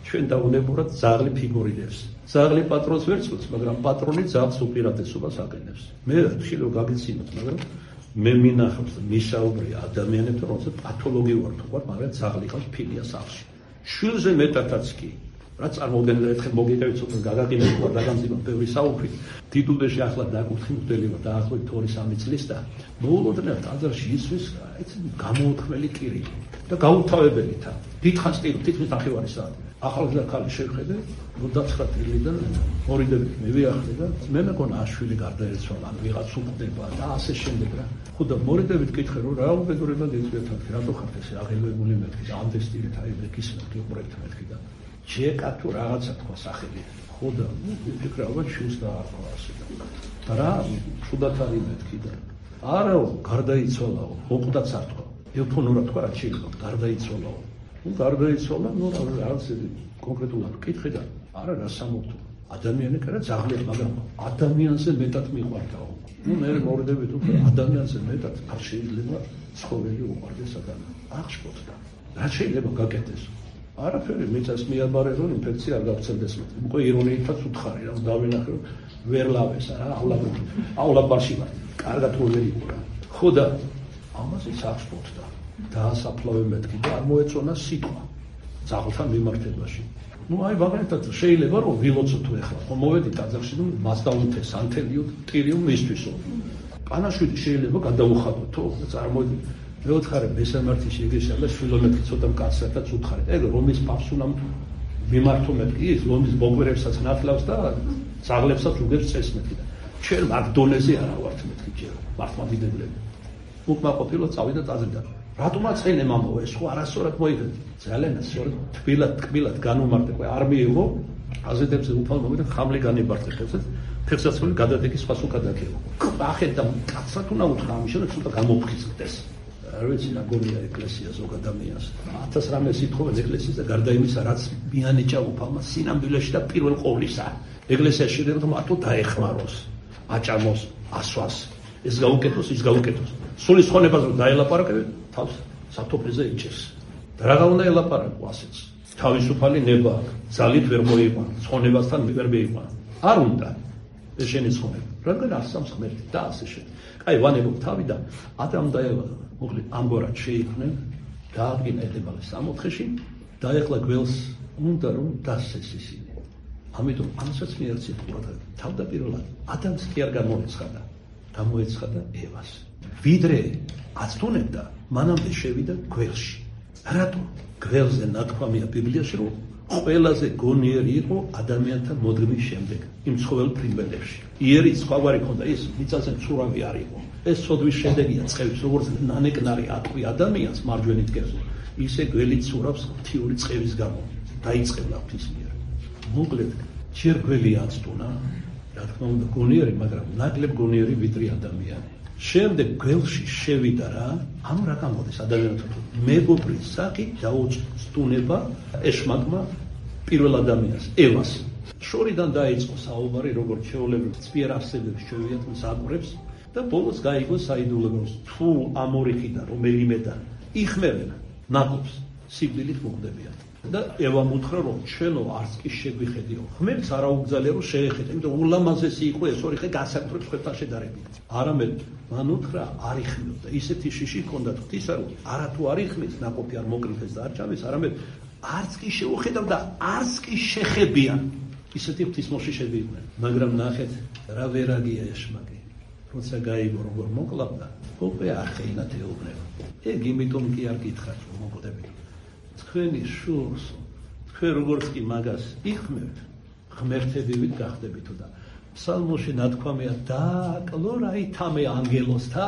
Speaker 1: ჩვენ დაუნებურად ძაღლი ფიგურირებს. ძაღლი პატრონს ვერ ცვლის, მაგრამ პატრონი ძაღლს უპირატესობას აყენებს. მე ხილო გაგიცინოთ, მაგრამ მე მინახავს და მისაუბრია ადამიანებთან, რომელსაც პათოლოგიურად ვთქვათ, მაგრამ ძაღლი ყავს ფილია სახლში. შვილზე მეტადაც კი. რა წარმოუდგენელი ერთხელ მოგიტევით ცოტა გაგაგინებთ და დაგამძიმოთ ბევრი საუბრი. დიდუბეში ახლა დაკურთხი მღვდელი ვარ დაახლოებით ორი სამი წლის და მოულოდნელად ტაძარში ისვის აიცი გამოუთქმელი კირილი და გაუთავებელით. დიდხანს ტირო თითქმის ნახევარი საათი. ახალგაზრდა ქალი შევხედე, ოცდაცხრა წლიდან მორიდებით მე ვიახლე და მე მეკონა აშვილი გარდაეცვალა, ვიღაც უხდება და ასე შემდეგ რა. ხო და მორიდებით კითხე რომ რა უბედურება გეწვიათ მეთქი, რატო ხართ ესე აღელვებული მეთქი და ამდენ სტილით აი მეკისმენთ გიყურებთ მეთქი და ჯეკა თუ რაღაცა თქვა სახელი. ხო და ვიფიქრე შვილს დაარქვა ასე და რა თუდათ არის მეთქი და არაო გარდაიცვალაო, მოკვდაც არ თქვა. ელფონურად თქვა რა შეიძლება გარდაიცვალაო. ნუ გარდაიცვალა, ნუ რაღაც კონკრეტულად კითხე და არა რა სამოქთო. ადამიანი კი არა ძაღლი, მაგრამ ადამიანზე მეტად მიყვარდაო. ნუ მე მორიდებით უკვე ადამიანზე მეტად არ შეიძლება ცხოველი უყვარდეს ადამიანს. აღშფოთდა. რა შეიძლება გაკეთდეს? არაფერი მიწას მიაბარე რომ ინფექცია არ გავრცელდეს. უკვე ირონიითაც უთხარი რა დავინახე რომ ვერ ლავეს რა აულაბარ აულაბარში ვარ. კარგად ვერ იყო რა. ხო და ამაზე აღშფოთდა. დაასაფლავე მეთქი და არ მოეწონა სიტყვა ძაღლთან მიმართებაში. ნუ აი მაგალითად შეიძლება რომ ვილოცოთ ახლა. ხო მოვედი ტაძარში და მას დაუნთეს ანთელიო ტირიო მისთვისო. პანაშვილი შეიძლება გადაუხადოთო და წარმოიდგინე. მეოთხარე მესამართი შეგეშა და შვილომეთქი ცოტა მკაცრადაც უთხარით. ეგ რომის პაპს უნდა მიმართო მეთქი ის რომის ბოგვერებსაც ნათლავს და ძაღლებსაც უგებს წეს მეთქი და ჩვენ მაგ დონეზე არა ვართ მეთქი ჯერ მართლმადიდებლები. უკმაყოფილო წავიდა ტაძრიდან. რატომაც წენე მამაო ეს ხო არასწორად მოიგეთ ძალიან სწორად თბილად თბილად განუმარტე ყო არ მიიღო აზეთებზე უფალ მოვიდა ხამლი განიბარტე ხელზე ფეხსაცმელი გადადეკი სხვა სულ გადაკეო ახეთ და კაცად უნდა უთხრა ამის შემდეგ ცოტა გამოფხიზდეს არ ვიცი რა გონია ეკლესია ზოგ ადამიანს ათას რამე სიტყვა ეკლესიის და გარდა იმისა რაც მიანიჭა უფალმა სინამდვილეში და პირველ ყოვლისა ეკლესიაში შეიძლება მარტო დაეხმაროს აჭამოს ასვას ეს გაუკეთოს ის გაუკეთოს სულის ხონებას რომ დაელაპარაკებენ თავს საფთოფეზე იჭერს და რა უნდა ელაპარაკო ასეც თავისუფალი ნება ძალით ვერ მოიყვან ხონებასთან ვერ მეიყვან არ უნდა ეს შენი ხონება რადგან ასამს ღმერთი და ასე შე აი ვანებო თავი და ადამ და ევა მოკლედ ამგვარად შეიქმნენ დაადგინა ეთებალე სამოთხეში და ეხლა გველს უნდა რომ დასცეს ისინი ამიტომ ამასაც მიერცეთ ყურადღება თავდაპირველად ადამს კი არ გამოეცხადა გამოეცხადა ევას ვიდრე აცტუნებდა მანამდე შევიდა გველში რატო გველზე ნათქვამია ბიბლიაში რომ ყველაზე გონიერი იყო ადამიანთან მოდგმის შემდეგ იმ ცხოველ ფრინველებში იერი სხვაგვარი ქონდა ის მიწაზე მცურავი არ იყო ეს სოდვის შედეგია წყევის როგორც ნანეკნარი ატყვი ადამიანს მარჯვენით გერზე ისე გველი ცურავს ღვთიური წყევის გამო დაიწყებდა ღვთის მიერ მოკლედ ჯერ გველი აცტუნა რა თქმა უნდა გონიერი მაგრამ ნაკლებ გონიერი ვიდრე ადამიანი შემდეგ გველში შევიდა რა ამ რა გამოდის ადამიანთან მეგობრის საკი დაუწტუნება ეშმაკმა პირველ ადამიანს ევას შორიდან დაიწყო საუბარი როგორც შეულებრივ წვიერ არსებებს შევიათ მსაყრებს და ბოლოს გაიგო საიდუმლოს თუ ამორიხიდან რომელიმედან იხმევენ ნაკობს სიკვდილით მოხდებიან და ევამ უთხრა რომ ჩვენო არც კი შეგვიხედიო ღმერთს არა უგზალია რომ შეეხედე იმიტომ ულამაზესი იყო ეს ორი ხე გასაკუთრებს ხეთთან შედარებით არამედ მან უთხრა არ იხმევ და ისეთი შიში ჰქონდა ღვთისა რომ არა თუ არ იხმეს ნაკופי არ მოკრიფეს და არ ჩავეს არამედ არც კი შეუხედავ და არც კი შეხებიან ისეთი ღვთისმოშიშები იყვნენ მაგრამ ნახეთ რა ვერაგია ეშმაკი როცა გაიგო როგორ მოკლავდა უკვე ახეინა თეუბნება ეგ იმიტომ კი არ გითხრათ რომ მოკვდებით თქვენი შულს თქვენ როგორც კი მაგას იხმევთ ღმერთებივით გახდებითო და ფსალმოში ნათქვამია დააკლო რაი თამე ანგელოსთა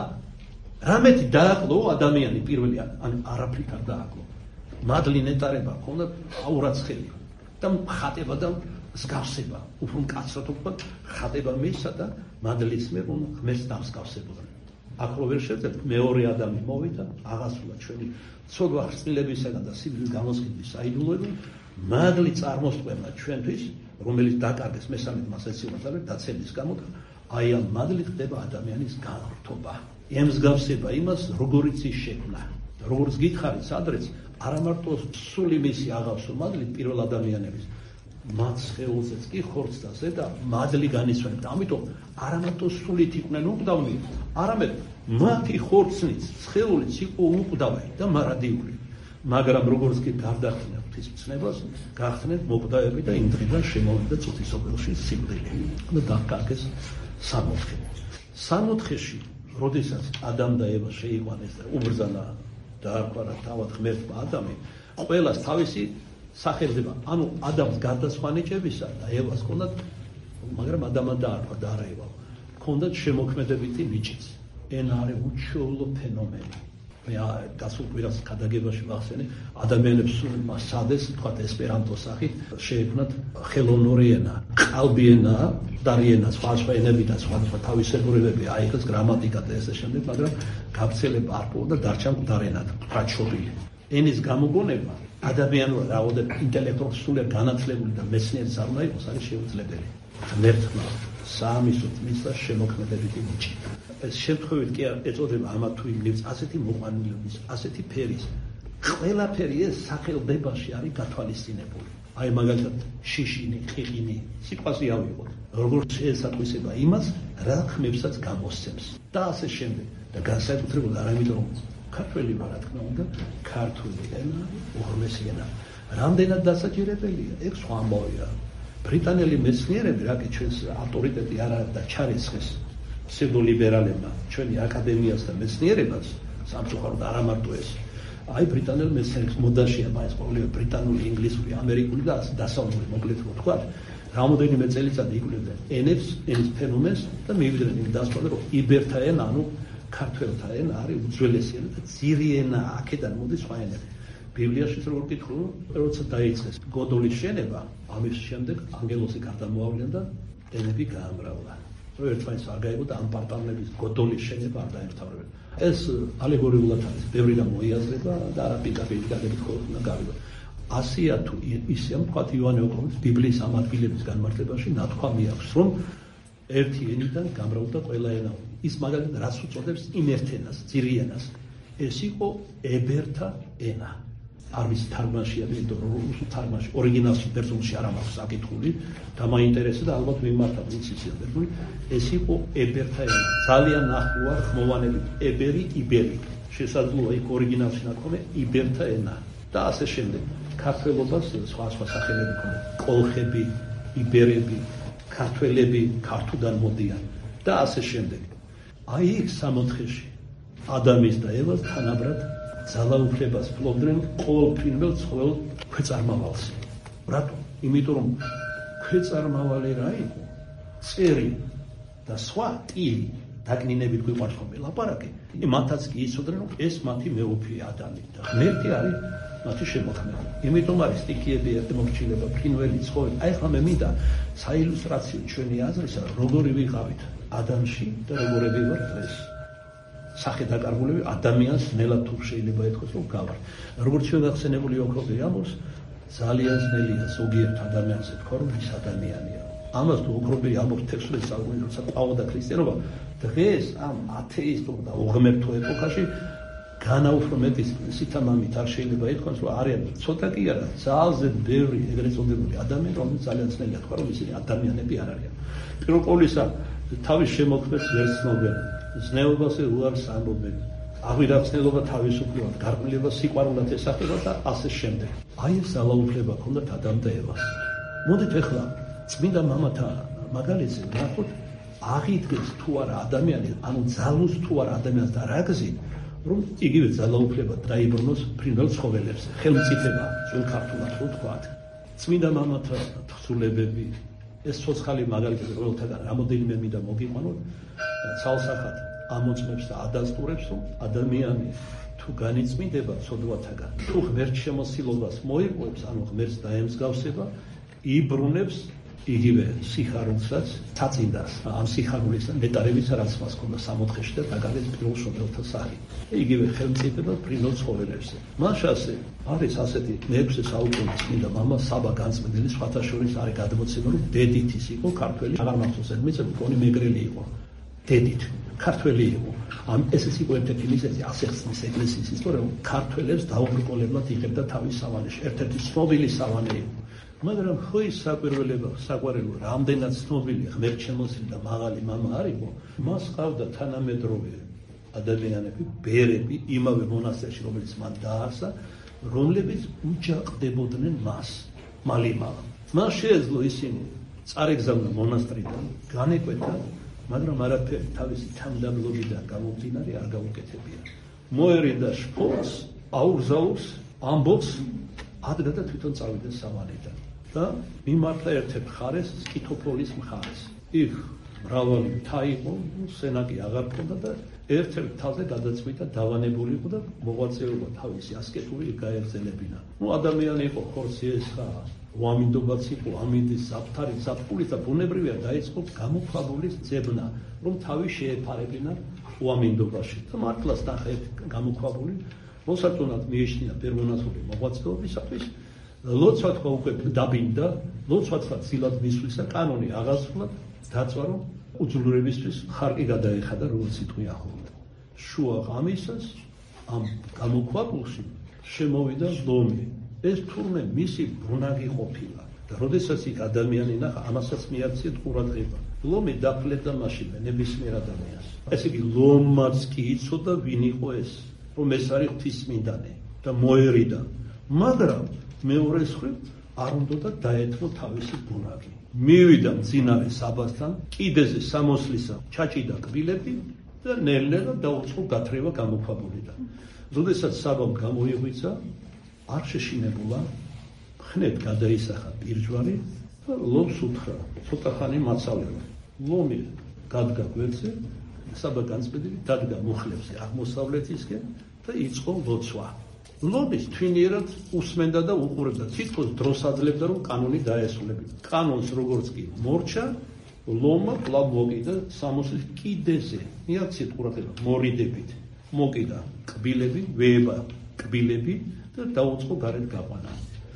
Speaker 1: რამეთი დააკლო ადამიანი პირველი ან არაფრით არ დააკლო მადლი ნეტარება ქონდა აურაცხელი და ხატება და მსგავსება უფრო მკაცრად ვთქვათ ხატება მისცა და მადლის მე რომ ღმერთს დამსგავსებოდა ახლო ვერ შევძებ მეორე ადამი მოვიდა აღასრულა ჩვენი ცოდვა ხრწილებისაგან და სიბლის გამოსყიდვის საიდუმლოება მადლი წარმოსწვევა ჩვენთვის რომელიც დაკარგეს მესამე მასეციურადად დაცემის გამო აი ამ მადლი ხდება ადამიანის განრთობა ემსგავსება იმას როგორიც ის შექმნა როგორც გითხარით სადრეც არა მარტო სული მისი აღავსო მადლით პირველ ადამიანების მათ სხეულზეც კი ხორცდაზე და მადლი განისვენებდა. ამიტომ არა მარტო სულით იყვნენ უკვდავნი, არამედ მათი ხორცნიც, სხეულიც იყო უკვდავი და მარადიული. მაგრამ როგორც კი გარდაქმნა ღვთისმცნებას, გახდნენ მოკვდავები და იმ დღიდან შემოვიდა წუთისობელში სიკვდილი. და დაკარგეს სამოთხე. სამოთხეში, როდესაც ადამ და ევა შეიყვანეს და უბრძანა დაარქვა თავად ღმერთმა ადამი, ყველას თავისი სახელდება. ანუ ადამს გარდაცვალებისა და ევას ჰქონდათ, მაგრამ ადამად დაარქვა და არა ევა. ჰქონდათ შემოქმედებითი ნიჭიც. ენა არის უჩვეულო ფენომენი. მე გასულ კვირას ქადაგებაში ვახსენე, ადამიანებს სადეს, თქვათ ესპერანტოს სახით, შეექმნათ ხელოვნური ენა, ყალბი ენა, მკვდარი ენა, სხვა სხვა ენები და სხვა სხვა თავისებურებები, აიღეს გრამატიკა და ესე შემდეგ, მაგრამ გავრცელება არ პოვა და დარჩა მკვდარი ენა, მკვრადშობილი. ენის გამოგონება ადამიანურად რაოდენ ინტელექტუალურად სულიერ განათლებული და მეცნიერი არ უნდა იყოს, არის შეუძლებელი. ღმერთმა საამისოდ მისცა შემოქმედებითი ნიჭი. ეს შემთხვევით კი ეწოდება ამა თუ იმ ლევს ასეთი მოყვანილობის, ასეთი ფერის. ყველაფერი ეს სახელდებაში არის გათვალისწინებული. აი მაგალითად შიშინი, ხიყინი, სიყვაზე ავიღოთ. როგორც შეესატყვისება იმას, რა ხმებსაც გამოსცემს. და ასე შემდეგ. და განსაკუთრებულად არა იმიტომ რომ ქართველი ვარ, რა თქმა უნდა, ქართული ენა უღრმესი ენა. რამდენად დასაჭირებელია, ეგ სხვა ამბავია. ბრიტანელი მეცნიერები, რაკი ჩვენს ავტორიტეტი არ არის და ჩარიცხეს ფსევდოლიბერალებმა ჩვენი აკადემიას და მეცნიერებას, სამწუხაროდ არა მარტო ეს. აი ბრიტანელ მეცნიერებს მოდაშია მაინც ყოველივე ბრიტანული, ინგლისური, ამერიკული და დასავლური მოკლედ ვთქვათ, რამოდენიმე წელიწადი იკვლევდნენ ენებს, ენის ფენომენს და მივიდნენ იმ დასკვნამდე, რომ იბერთა ენა, ანუ ქართველთა ენა არის უძველესი ენა და ძირი ენა, აქედან მოდის სხვა ენები. ბიბლიაში როგორ ვკითხო, როცა დაიწყეს გოდოლის შენება, ამის შემდეგ ანგელოზი გარდამოავლენ და ენები გაამრავლა. რომ ერთმანეთს არ გაიგო და ამ პარტალების გოდოლის შენება არ დაემთავრებოდა. ეს ალეგორიულად არის, ბევრი რამ მოიაზრება და არა პირდაპირ გადაგით ხოლმე გავიგო. ასეა თუ ისეა ვთქვათ იოანე ოქრონის ბიბლიის ამ ადგილების განმარტებაში ნათქვამი აქვს, რომ ერთი ენიდან გამრავლდა ყველა ენა. ის მაგალითად რას უწოდებს იმ ერთ ენას, ძირი ენას. ეს იყო ებერთა ენა. არ ვიცი თარგმანშია, იმიტომ რომ რუსულ თარგმანში ორიგინალში ბერძნულში არ მაქვს საკითხული და მაინტერესდა და ალბათ მიმართა პრინციპია ბერძნული. ეს იყო ებერთა ენა. ძალიან ახლოა ხმოვანებით ებერი, იბერი. შესაძლოა იქ ორიგინალში ნათქვამი იბერთა ენა და ასე შემდეგ. ქართველობას სხვა სხვა სახელები ჰქონდა. კოლხები, იბერები, ქართველები ქართუდან მოდიან და ასე შემდეგ. აი იქ სამოთხეში ადამის და ევას თანაბრად ძალაუფლებას ფლობდნენ ყოველფრინველ ცხოველ ქვეწარმავალს. რატო? იმიტომ რომ ქვეწარმავალი რა იყო? წერი და სხვა ტირი დაკნინებით გვიყვარს ხოლმე ლაპარაკი. მათაც კი იცოდნენ რომ ეს მათი მეუფეა ადამი და ღმერთი არის მათი შემოქმედი. იმიტომ არის სტიქიები ერთმორჩილება ფრინველი ცხოველი. აი ხლა მე მინდა საილუსტრაციო ჩვენი აზრისა როგორი ვიყავით ადამიანში და როგორები ვართ დღეს. სახე დაკარგულები ადამიანს ნელა თუ შეიძლება ეთქოს რომ გავარ. როგორც ჩვენ გახსენებული ოქროდი ამბობს, ძალიან ძნელია ზოგიერთ ადამიანს ეთქვა რომ ის ადამიანია. ამას თუ ოქროდი ამბობს თექსტში საუბრობენ როცა ყავდა ქრისტიანობა, დღეს ამ ათეისტურ და უღმერთო ეპოქაში განაუხრო მეტი სითამამით არ შეიძლება ეთქვას რომ არიან ცოტა კი არა, ძალზე ბევრი ეგრეთ წოდებული ადამიანი, რომელიც ძალიან ძნელია თქვა რომ ისინი ადამიანები არ არიან. პირველ ყოვლისა თავის შემოქმედს ვერ ცნობენ. ზნეობაზე უარს ამბობენ. აღვირახსნელობა თავისუფლად, გარყვნილება სიყვარულად ესახება და ასე შემდეგ. აი ეს ძალაუფლება ჰქონდათ ადამ და ევას. მოდით ახლა წმინდა მამათა მაგალითზე ვნახოთ, აღიდგეს თუ არა ადამიანი, ანუ ძალუს თუ არა ადამიანს და რა გზით, რომ იგივე ძალაუფლება დაიბრუნოს ფრინველ ცხოველებზე. ხელმწიფება, ძველ ქართულად რო ვთქვათ. წმინდა მამათა თხზულებები, ეს ცოცხალი მაგალითად ყველთაგან რამოდენიმე მინდა მოგიყვანოთ, ცალსახად ამოწმებს და ადასტურებს, რომ ადამიანი თუ განიწმინდება ცოდვათაგან, თუ ღმერთ შემოსილობას მოიყვებს, ანუ ღმერთს დაემსგავსება, იბრუნებს იგივე სიხარულსაც, თაწინდას, ამ სიხარულის ნეტარების რაც მას ჰქონდა სამოთხეში და დაგარეს პირველ შობელთა სახით. იგივე ხელმწიფება ფრინველ ცხოველებზე. მაშასე არის ასეთი მეექვსე საუკუნის წმინდა მამა საბა განწმენდელი, სხვათა შორის არის გადმოცემა, რომ დედით ის იყო ქართველი, აღარ მახსოვს ერთ მიწები, კონი მეგრელი იყო. დედით. ქართველი იყო. ამ ეს იყო ერთ-ერთი მიზეზი ასეხსნის ეკლესიის ისტორია, რომ ქართველებს დაუბრკოლებლად იღებდა თავის სავანეში. ერთ-ერთი ცნობილი სავანე იყო. მაგრამ ხო ის საკვირველება, საყვარელო, რამდენად ცნობილი, ღმერთშემოსილი და მაღალი მამა არ იყო, მას ყავდა თანამედროვე ადამიანები, ბერები იმავე მონასტერში, რომელიც მან დააარსა, რომლებიც უჯაყდებოდნენ მას, მალიმალა. მას შეეძლო ისინი წარეგზავნა მონასტრიდან, განეკვეთა, მაგრამ არაფერი თავისი თანდამლობიდან გამომდინარე არ გაუკეთებია. მოერიდა შფოთს, აურზაურს, ამბობს, ადგა და თვითონ წავიდა სავანიდან და მიმართა ერთ-ერთ მხარეს, სკითოფოლის მხარეს. იქ მრავალი მთა იყო, სენაკი აღარ ჰქონდა და ერთ-ერთ თავზე გადაწყვიტა დავანებული იყო და მოღვაწეობა თავისი ასკეტური გაეგრძელებინა. ნუ ადამიანი იყო ხორციესხა, უამინდობაც იყო, ამინდის საფთარი, საფხულის და ბუნებრივია დაიწყო გამოქვაბულის ძებნა, რომ თავი შეეფარებინა უამინდობაში. და მართლაც ნახა ერთ გამოქვაბული მოსარწონად მიეშინა პერმონასული მოღვაწეობისათვის, ლოცვა თქვა უკვე დაბინდა, ლოცვა თქვა ცილად მისვლისა, კანონი აღასრულა, დაწვა რომ უძლურებისთვის ხარკი გადაეხადა, როგორც იტყვი ახლა. შუა ღამისას ამ გამოქვაბულში შემოვიდა ლომი. ეს თურმე მისი ბუნაგი ყოფილა. და როდესაც იქ ადამიანი ნახა, ამასაც მიაქციეთ ყურადღება. ლომი დაფლეტდა მაშინვე ნებისმიერ ადამიანს. ესე იგი ლომმაც კი იცოდა ვინ იყო ეს, რომ ეს არის ღვთისმინდანი და მოერიდა. მაგრამ მეორე მხრივ არ უნდა დაეთმო თავისი ბუნაგი. მივიდა მძინარე საბასთან, კიდეზე სამოსლისა ჩაჭიდა კბილები და ნელ-ნელა დაუწყო გათრევა გამოქვაბულიდან. როდესაც საბამ გამოიღვიცა, არ შეშინებულა, ხნედ გადაისახა პირჯვარი და ლომს უთხრა, ცოტა ხანი მაცალება. ლომი გადგა გვერდზე, საბა განწმენდილი დადგა მუხლებზე აღმოსავლეთისკენ და იწყო ლოცვა. ლომის თვინიერად უსმენდა და უყურებდა, თითქოს დროს აძლევდა, რომ კანონი დაესრულებინა. კანონს როგორც კი მორჩა, ლომმა კვლავ მოკიდა სამოსლის კიდეზე, მიაქციეთ ყურადღება, მორიდებით მოკიდა კბილები, ვეება კბილები და დაუწყო გარეთ გაყვანა.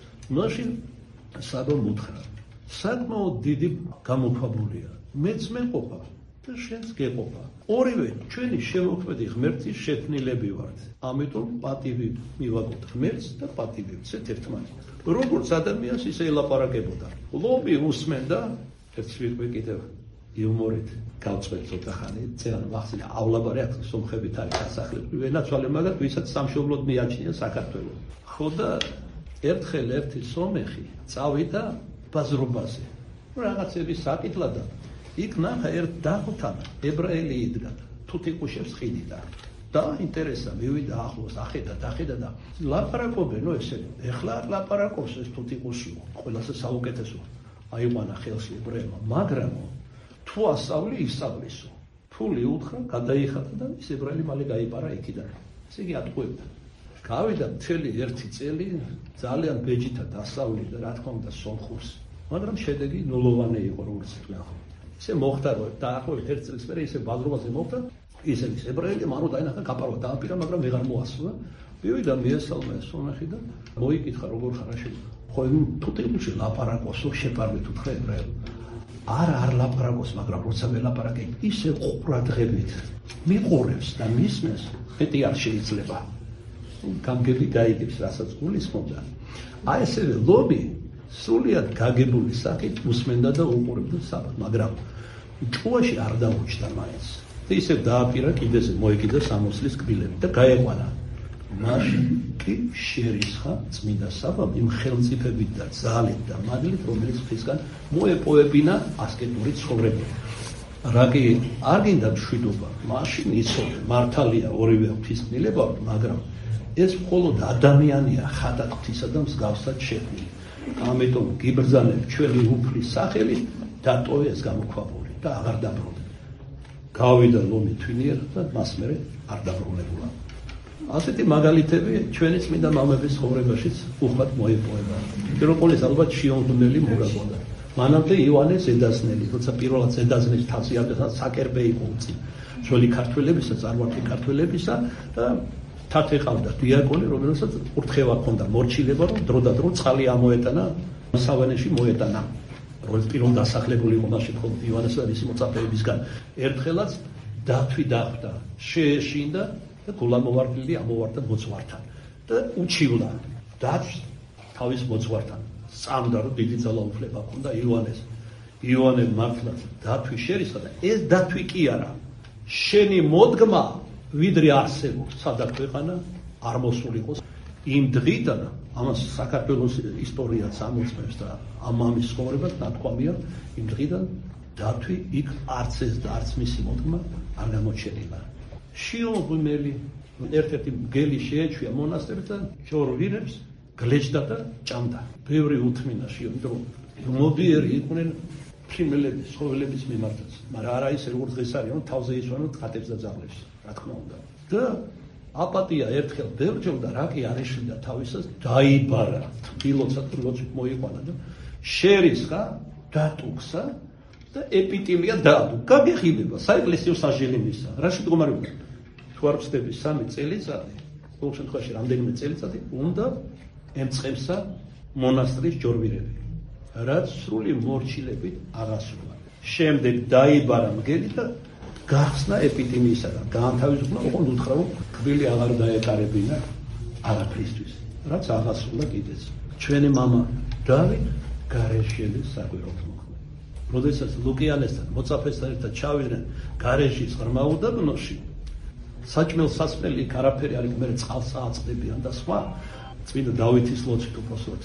Speaker 1: მაშინ საბამ უთხრა, საკმაოდ დიდი გამოქვაბულია, მეც მეყოფა და შენც გეყოფა. ორივე ჩვენი შემოქმედი ღმერთის შექმნილები ვართ. ამიტომ პატივი მივაგოთ ღმერთს და პატივი ვცეთ ერთმანეთს. როგორც ადამიანს ისე ელაპარაკებოდა. ლომი უსმენდა, ერთ ვიყვე კიდევ იუმორით გავწყვეტ ცოტა ხანი, წერან ვახსენეავლაბარი აქ სომხებით არის დასახლებული ვენაცვალე, მაგრამ ვისაც სამშობლოდ მიაჩნია საქართველო. ხო და ერთხელ ერთი სომეხი წავიდა ბაზრობაზე. რაღაცების საკითხლად და იქ ნახა ერთ დაღუთან ებრაელი იდგა, თუთიყუშებს ხიდიდან. და ინტერესა მივიდა ახლოს, ახედა, დახედა და ლაპარაკობენო ესე. ეხლა არ ლაპარაკობს ეს თუთიყუშიო, ყველაზე საუკეთესო. აიყვანა ხელში ებრაელმა, მაგრამ თუ ასავლი ისავლისო. ფული უთხრა, გადაიხადა და ის ებრაელი მალე გაიპარა იქიდან. ესე იგი ატყუებდა. გავიდა მთელი ერთი წელი ძალიან ბეჯითად ასავლიდა, რა თქმა უნდა, სომხურს. მაგრამ შედეგი ნულოვანი იყო, როგორც თქვენ. ისე მოხდა რომ დაახლოებით ერთ წელს მერე ისე ბაზრობაზე მოხდა, ისე ის ებრაელი მანო დაინახა კაპარო დააპირა, მაგრამ ვეღარ მოასვლა. მივიდა მიესალმა სომეხი და მოიკითხა როგორ ხარ აშენ. ხო თუთიყუში ლაპარაკოსო შეპარვით უთხრა ებრაელი. არა არ ლაპარაკოს, მაგრამ როცა ველაპარაკე, ისე ყურადღებით მიყურებს და მისმენს, მეტი არ შეიძლება. გამგები გაიგებს, რასაც გულისხმობდა. აი ესე ლომი სრულიად გაგებული საკით უსმენდა და უყურებდა საბას, მაგრამ ჭუაში არ დაუჩდა მაინც. და ისე დააპირა კიდეზე მოეკიდა სამოსლის კბილები და გაეყვანა. მაშინ კი შერისხა წმინდა საბამ იმ ხელმწიფებით და ძალით და მადლით, რომელიც ღვთისგან მოეპოვებინა ასკეტური ცხოვრება. რა კი არ გინდა მშვიდობა, მაშინ იცოდე, მართალია ორივე ღვთისმილება, მაგრამ ეს მხოლოდ ადამიანია ხატად ღვთისა და მსგავსად შექმნილი. ამიტომ გიბრძანებ ჩვენი უფლის სახელით დატოვე ეს გამოქვაბული და აღარ დაბრუნდა. გავიდა ლომი თვინიერად და მას მერე არ დაბრუნებულა. ასეთი მაგალითები ჩვენი წმინდა მამების ცხოვრებაშიც უხვად მოიპოვება. პირობოლის ალბათ შიომღვდელი მოგაგონდა. მანამდე იოანე ზედაზნელი, როცა პირველად ზედაზნელის თავს იარდა, საკერბე იყო უწინ. ძველი ქართველებისა, წარმართი ქართველებისა და თან ეყავდა დიაკონი, რომელსაც ურთხევა ჰქონდა მორჩილება, რომ დროდადრო წყალი ამოეტანა, სავანეში მოეტანა. რომელიც პირველ დასახლებული იყო მაშინ იოანესა და მისი მოწაფეებისგან. ერთხელაც დათვი დახვდა, შეეშინდა და გულამოვარდნილი ამოვარდა მოძღვართან და უჩივლა დათვს თავის მოძღვართან. სწამდა რომ დიდი ძალაუფლება ჰქონდა იოანეს. იოანე მართლა დათვი შერისხა და ეს დათვი კი არა. შენი მოდგმა ვიდრე არსებობს, სადაც ქვეყანა არ მოსულიყოს. იმ დღიდან ამას საქართველოს ისტორიაც ამოწმებს და ამ ამის ცხოვრებას ნათქვამია იმ დღიდან დათვი იქ არც ეს და არც მისი მოდგმა არ გამოჩენილა. შიო ღუმელი ერთ-ერთი მგელი შეეჩვია მონასტერთან ჯორვირებს გლეჯდა და ჭამდა. ბევრი უთმინა შიო, იმიტომ რომ მოდიერი იყვნენ ფრინველების, ცხოველების მიმართაც. მაგრამ არა ისე როგორც დღეს არის, რომ თავზე ისვანოთ ხატებს და ძაღლებს, რა თქმა უნდა. და აპატია ერთხელ ბევრჯერდა რა კი არ ეშლიდა თავისას, დაიბარა. თბილოცა თუ ლოცვით მოიყვანა და შერისხა, დატუქსა და ეპიტიმია დაადო. გაგეხილება საეკლესიო საჟელიმისა. რაში მდგომარეობა? თუ არ ვწდები სამი წელიწადი, ყოველ შემთხვევაში რამდენიმე წელიწადი უნდა ემწყემსა მონასტრის ჯორვირები. რაც სრული მორჩილებით აღასრულა. შემდეგ დაიბარა მგელი და გახსნა ეპიდემიისაგან. გაანთავისუფლა, ოღონდ უთხრა რომ კბილი აღარ დაეტარებინა არაფრისთვის. რაც აღასრულა კიდეც. ჩვენი მამა დავით გარეშელის საგვიროდ მოხდა. როდესაც ლუკიანესთან მოწაფესთან ერთად ჩავიდნენ გარეშის ღრმა უდაბნოში, საჭმელ სასმელი იქ არაფერი არ იქ, მე წყალს აწყდებიან და სხვა. წმინდა დავითის ლოცვით უბრალოდ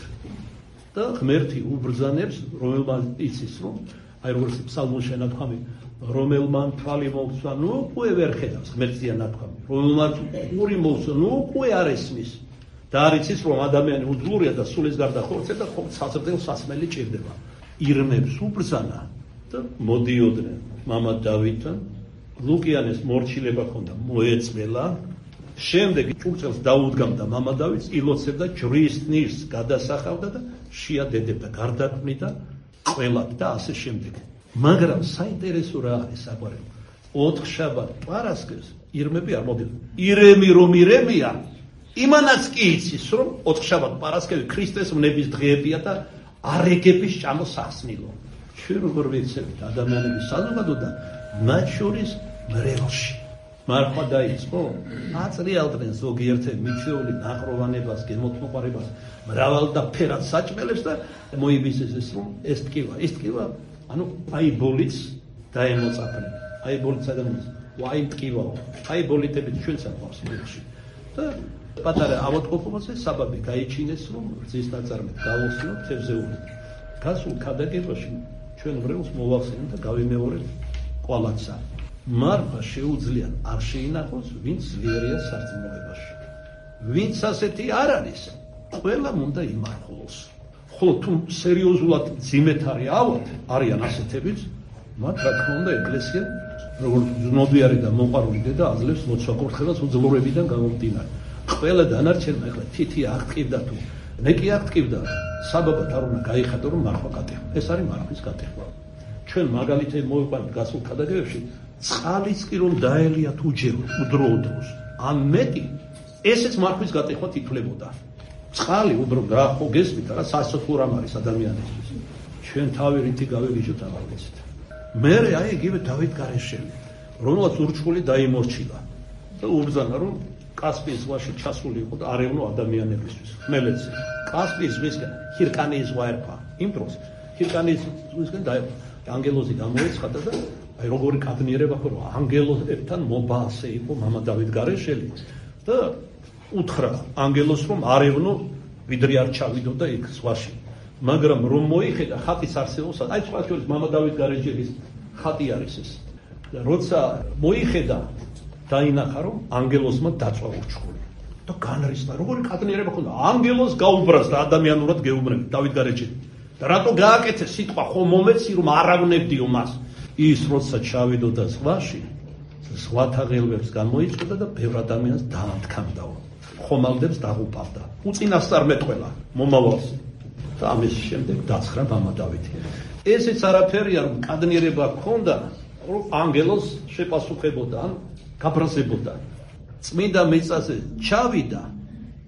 Speaker 1: და ღმერთი უბრძანებს, რომელმან იცის რომ აი როგორც ფსალმოში ნათქვამი, რომელმან თვალი მოვსვა, ნუ უკვე ვერ ხედავს, ღმერთია ნათქვამი, რომელმან ყური მოვსვა, ნუ უკვე არ ესმის და არ იცის რომ ადამიანი უძლურია და სულის გარდა ხორცე და საზრდელ სასმელი ჭირდება. ირმებს უბრძანა და მოდიოდნენ მამა დავითთან, ლუკიანეს მორჩილება ჰქონდა, მოეწმელა. შემდეგ ჭურჭელს დაუდგამდა მამა დავითს, ილოცებდა ჯვრის ნირს გადასახავდა და შეადედებდა, გარდაქმნიდა ყველად და ასე შემდეგ. მაგრამ საინტერესო რა არის საყვარელი? ოთხშაბათ პარასკევს ირმები არ მოდიოდნენ. ირემი რომ ირემია, იმანაც კი იცის რომ ოთხშაბათ პარასკევი ქრისტეს მნების დღეებია და არეგების ჭამო სახსნილო. ჩვენ როგორ ვიცით ადამიანების საზოგადო და მათ შორის მრევლში მარხვა დაიწყო, აწრიალდნენ ზოგიერთი მიჩეული ნაყროვანებას, გემოთმოყარებას, მრავალ და ფერად საჭმელებს და მოიბისეს ეს რომ ეს ტკივა, ეს ტკივა, ანუ აიბოლიც დაემოწაფნენ. აიბოლიც ადამიანს, ვაი ტკივაო, აიბოლიტებით ჩვენც აყვავს მილში. და პატარა ავადმყოფობაზე საბაბი გაიჩინეს რომ რძის ნაწარმით გავოსნოთ თევზეული. გასულ ქადაგებაში ჩვენ მრევლს მოვახსენებთ და გავიმეორებთ ყვალაცა. მარხვა შეუძლია არ შეინახოს, ვინც ძლიერია სარწმუნოებაში. ვინც ასეთი არ არის, ყველამ უნდა იმარხულოს. ხოლო თუ სერიოზულად ძიმეთარი ავად არიან ასეთებიც, მათ რა თქმა უნდა ეკლესია როგორც ზნობიარი და მოყვარული დედა აძლევს ლოცვა-კურთხევას უძლურებიდან გამომდინარე. ყველა დანარჩენმა ეხლა თითი აღტკივდა თუ ნეკი აღტკივდა, საბაბად არ უნდა გაიხადო რომ მარხვა გატეხვა. ეს არის მარხვის გატეხვა. ჩვენ მაგალითად მოვიყვანეთ გასულ ქადაგებებში, წყალიც კი რომ დაელიათ უჯერ უდროო დროს, ან მეტი, ესეც მარხვის გატეხვა თითლებოდა. წყალი უბრალოდ რა ხო გესმით რა სასოთლო რამ არის ადამიანისთვის. ჩვენ თავი რითი გავიგიჟოთ აღარ ვიცით. მე აი იგივე დავით გარეშელი, რომელსაც ურჩხული დაიმორჩილა და უბრძანა რომ კასპიის ზღვაში ჩასული იყო და არევნო ადამიანებისთვის. ხმელეთზე. კასპიის ზღვისგან ჰირკანიის ზღვა ერქვა. იმ დროს ჰირკანიის ზღვისგან დაერქვა. ანგელოზი გამოეცხადა და აი როგორი კადნიერება ხო რომ ანგელოზებთან მობალსე იყო მამა დავით გარეშელი და უთხრა ანგელოს რომ არევნო ვიდრე არ ჩავიდოდა იქ ზღვაში. მაგრამ რომ მოიხედა ხატის არსებობას, აი სხვა შორის მამა დავით გარეშელის ხატი არის ეს. და როცა მოიხედა დაინახა რომ ანგელოზმა დაწვა ურჩხული და განრისდა როგორი კადნიერება ხონდა ანგელოს გაუბრას და ადამიანურად გეუბნები დავით გარეშელი და რატო გააკეთე სიტყვა ხო მომეცი რომ არავნებდიო მას. ის როცა ჩავიდოდა ზღვაში, ზღვათა ღელვებს გამოიწოდა და ბევრ ადამიანს დაანთქამდაო. ხომალდებს დაღუპავდა. უწინასწარ მეტყველა მომავალს. და ამის შემდეგ დაცხრა მამა დავითი. ესეც არაფერია რომ კადნიერება ჰქონდა რომ ანგელოს შეპასუხებოდა, გაბრაზებოდა. წმინდა მიწაზე ჩავიდა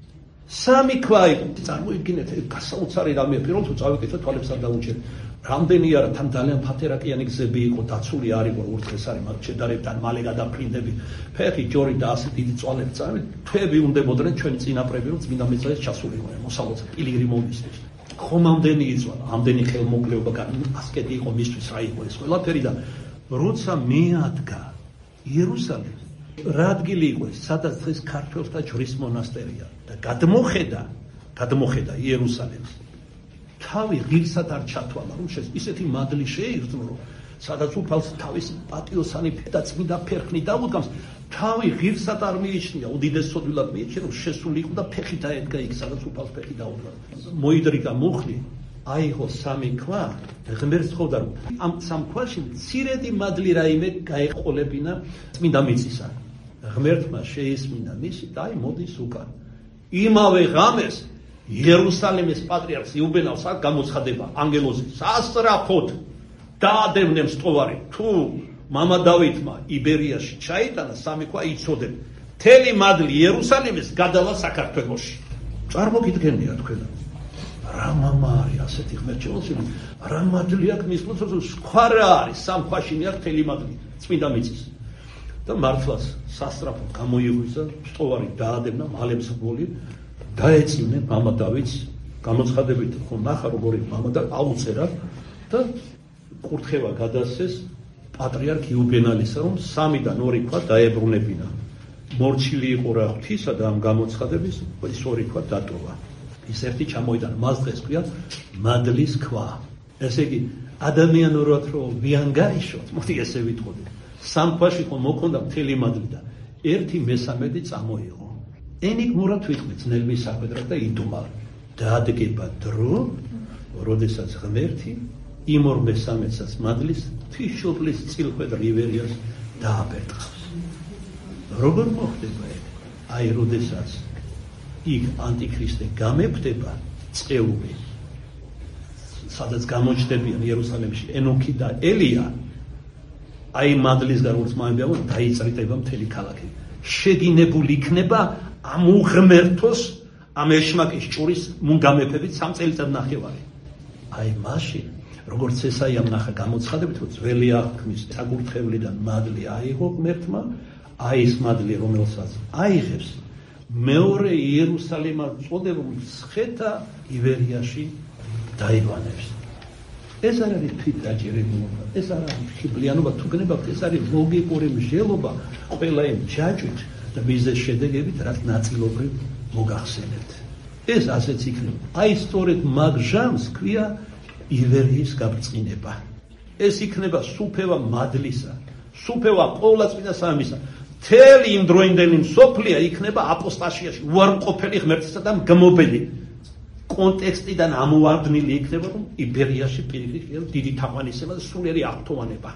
Speaker 1: სამი ქვა იყო. წარმოიდგინეთ, გასაოცარი რამეა, პირველ თუ წავიკითხეთ თვალებს არ დაუჭერთ. რამდენი არა, თან ძალიან ფათერაკიანი გზები იყო, დაცული არ იყო ურთეს არის, მაგრამ შედარებთან მალე გადაფრინდები. ფეხი, ჯორი და ასე დიდი წვალები წავით, თვეები უნდებოდნენ ჩვენი წინაპრები, რომ წმინდა მეწაეს ჩასულიყვნენ, მოსალოცე პილიგრიმობისთვის. ხომ ამდენი იწვალა, ამდენი ხელმოკლეობა, ასკეტი იყო მისთვის რა იყო ეს ყველაფერი და როცა მეადგა იერუსალემს, რა ადგილი იყო ეს, სადაც დღეს ქართველთა ჯვრის მონასტერია და გადმოხედა, გადმოხედა იერუსალემს. თავი ღირსად არ ჩათვალა, რომ შეს ისეთი მადლი შეირთმო, რომ სადაც უფალს თავის პატიოსანი და წმინდა ფერხნი დაუდგამს, თავი ღირსად არ მიიჩნია, უდიდეს სოდვილად მიიჩნია, რომ შესული იყო და ფეხი დაედგა იქ, სადაც უფალს ფეხი დაუდგამს. მოიდრიგა მუხლი, აიღო სამი ქვა, ღმერთს ხოვდა, რომ ამ სამ ქვაში მცირედი მადლი რაიმე გაეყოლებინა წმინდა მიწისა. ღმერთმა შეისმინა მისი და აი მოდის უკან. იმავე ღამეს იერუსალიმის პატრიარქს იუბენავს აქ გამოცხადება ანგელოზი სასწრაფოდ დაადევნებს ტოვარი თუ მამა დავითმა იბერიაში ჩაიტანა სამი ქვა იცოდეთ მთელი მადლი იერუსალიმის გადავა საქართველოში წარმოგიდგენია თქვენ რა მამა არის ასეთი ღმერთშეულში რა მადლი აქვს მის მოწოდებს სხვა რა არის სამ ქვაში მიაქვს მთელი მადლი წმინდა მიწის და მართლაც სასწრაფოდ გამოიღვიძა ტოვარი დაადევნა მალემსხმული დაეწივნენ მამა დავითს გამოცხადებით ხომ ნახა როგორი მამა და აუწერა და კურთხევა გადასცეს პატრიარქ იუბენალისა რომ სამიდან ორი ქვა დაებრუნებინა მორჩილი იყო რა ღვთისა და ამ გამოცხადების ის ორი ქვა დატოვა ის ერთი ჩამოიტანა მას დღეს ქვია მადლის ქვა ესე იგი ადამიანურად რომ ვიანგარიშოთ მოდი ესე ვიტყოდი სამ ქვაში ხომ მოქონდა მთელი მადლი და ერთი მესამედი წამოიღო ენიგმურად ვიტყვით ძნელმის საკვედრად და იდუმალ დაადგება დრო როდესაც ღმერთი იმ ორ მესამედსაც მადლის თიშობლის წილხვედ რივერიას დააბერტყავს როგორ მოხდება ეგ აი როდესაც იქ ანტიქრისტე გამეფდება წეული სადაც გამოჩნდებიან იერუსალიმში ენოქი და ელია აი მადლის გარს მოემბიავენ დაიწრიტება მთელი ქალაქი შეგინებული იქნება ამ უღმერთოს ამ ეშმაკის ჭურის მუნგამეფებით სამ წელიწად ნახევარი აი მაშინ როგორც ესაიამ ნახა გამოცხადებით რომ ძველი აღთქმის საკურთხევლიდან მადლი აიღო ღმერთმა აი ეს მადლი რომელსაც აიღებს მეორე იერუსალიმად წოდებულ სხეთა ივერიაში დაივანებს ეს არ არის თვითდაჯერებულობა ეს არ არის ხიბლიანობა თუ გნებავთ ეს არის ლოგიკური მსჯელობა ყველა იმ ჯაჭვით და მიზეს შედეგებით რაც ნაწილობრივ მოგახსენებთ ეს ასეც იქნება აი სწორედ მაგ ჟამს ქვია ივერიის გაბრწყინება ეს იქნება სუფევა მადლისა სუფევა ყოვლადწმინდა სამისა მთელი იმ დროინდელი მსოფლია იქნება აპოსტასიაში უარყოფელი ღმერთისა და მგმობელი კონტექსტიდან ამოვარდნილი იქნება რომ იბერიაში პირიქით დიდი თაყვანისება და სულიერი აღთოვანება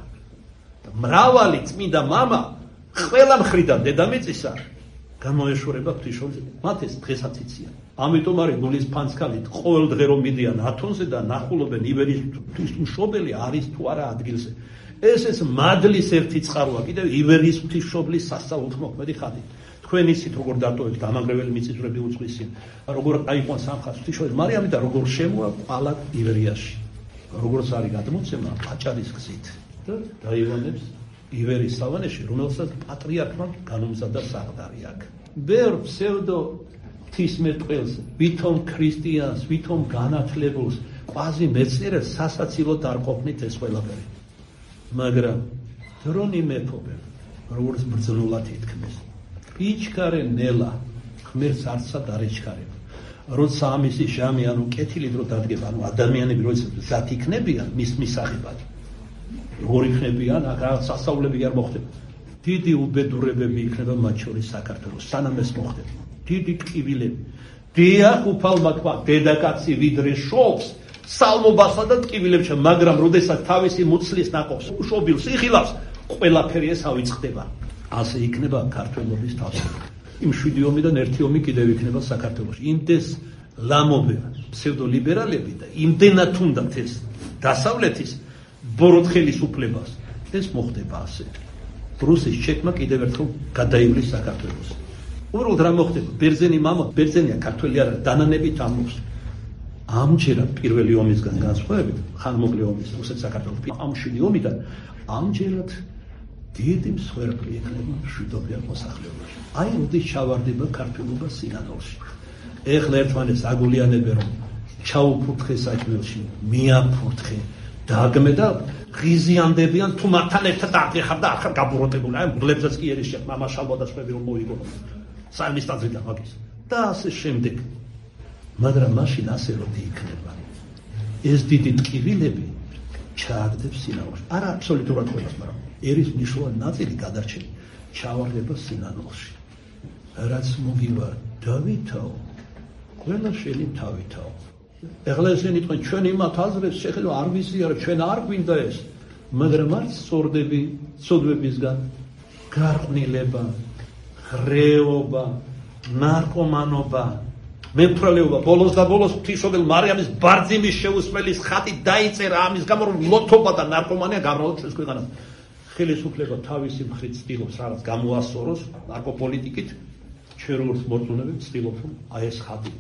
Speaker 1: და მრავალი წმინდა მამა ყველა მხრიდან დედამიწისა გამოეშორება ღვთისმშობლის მათ ეს დღესაც იციან ამიტომ არის გულის ფანცქალით ყოველ დღე რომ მიდიან ათონზე და ნახულობენ იბერიის ღვთისმშობელი არის თუ არა ადგილზე ეს ეს მადლის ერთი წყაროა კიდევ იბერიის ღვთისმშობლის სასწაულთმოქმედი ხატი თქვენ იცით როგორ დატოვეთ გამაგრებელი მიწისძვრები უძღვისին როგორ აიყვან სამხატს ღვთისმშობლის მარიამი და როგორ შემოა ყალა იბერიაში როგორც არის გადმოცემა აჭარის გზით და დაივანებს ივერის სავანეში რომელსაც პატრიარქმა განუმზადა საყდარი აქ ბევრ ფსევდო ღვთისმეტყველს ვითომ ქრისტიანს ვითომ განათლებულს ყვაზი მეცნიერებს სასაცილოდ არ ყოფნით ეს ყველაფერი მაგრამ დრონი მეფობენ როგორც ბრძნულად ითქმეს იჩქარე ნელა ღმერთს არცად არ ეჩქარება როცა ამისი ჟამი ანუ კეთილი დრო დადგება ანუ ადამიანები როცა ზათ იქნებიან მის მისაღებად როგორ იქნებიან აქ რაღაც სასწაულები არ მოხდება დიდი უბედურებები იქნება მათ შორის საქართველოს სანამ ეს მოხდება დიდი ტკივილები დიახ უფალმა თქვა დედაკაცი ვიდრე შობს სალმობასა და ტკივილებში მაგრამ როდესაც თავისი მუცლის ნაყოფს უშობილს იხილავს ყველაფერი ეს ავიწყდება ასე იქნება ქართველობის თავი იმ შვიდი ომიდან ერთი ომი კიდევ იქნება საქართველოში იმდეს ლამობება ფსევდოლიბერალები და იმდენად უნდათ ეს დასავლეთის ბოროტხელის უფლებას ეს მოხდება ასე რუსის ჩეკმა კიდევ ერთხელ გადაივლის საქართველოს უბრალოდ რა მოხდება? ბერძენი მამა, ბერძენია ქართველი არა, დანანებით ამბობს. ამჯერად პირველი ომისგან განსხვავებით, ხანმოკლე ომის რუსეთ-საქართველოს ამშვიდი ომიდან ამჯერად დიდი მსხვერპლი იქნება მშვიდობიან მოსახლეობაში. აი როდის ჩავარდება ქართველობა სინანულში. ეხლა ერთმანეთს აგულიანებენ რომ ჩაუფურთხე საჭმელში, მიაფურთხე, დაგმე და ღიზიანდებიან თუ მათთან ერთად აღეხარ და ახლა გაბუროტებული. აი მგლებსაც კი ერიშია მამაშალვა და სხვები რომ მოიგონო. საიმის ტაძრიდან მაგის. და ასე შემდეგ. მაგრამ მაშინ ასე როდი იქნება. ეს დიდი ტკივილები ჩააგდებს სინანულში. არა აბსოლუტურად ყველას, მაგრამ ერის მნიშვნელოვანი ნაწილი გადარჩენი ჩავარდება სინანულში. რაც მოგივა დავითაო, ყველა შენი თავითაო. ეხლა ესენი თქვენ ჩვენ იმათ აზრებს შეხედო არ ვიზიარებ, ჩვენ არ გვინდა ეს, მაგრამ არც სწორდები ცოდვებისგან გარყვნილება, ხრეობა, ნარკომანობა, მემთვრალეობა, ბოლოს და ბოლოს ღვთისმშობელ მარიამის ბარძიმის შეუსმელის ხატი დაიწერა ამის გამო რომ ლოთობა და ნარკომანია გამრავლდა ჩვენს ქვეყანას. ხელისუფლება თავისი მხრით ცდილობს რაღაც გამოასწოროს ნარკოპოლიტიკით, ჩვენ როგორც მოწონები ცდილობთ რომ აი ეს ხატი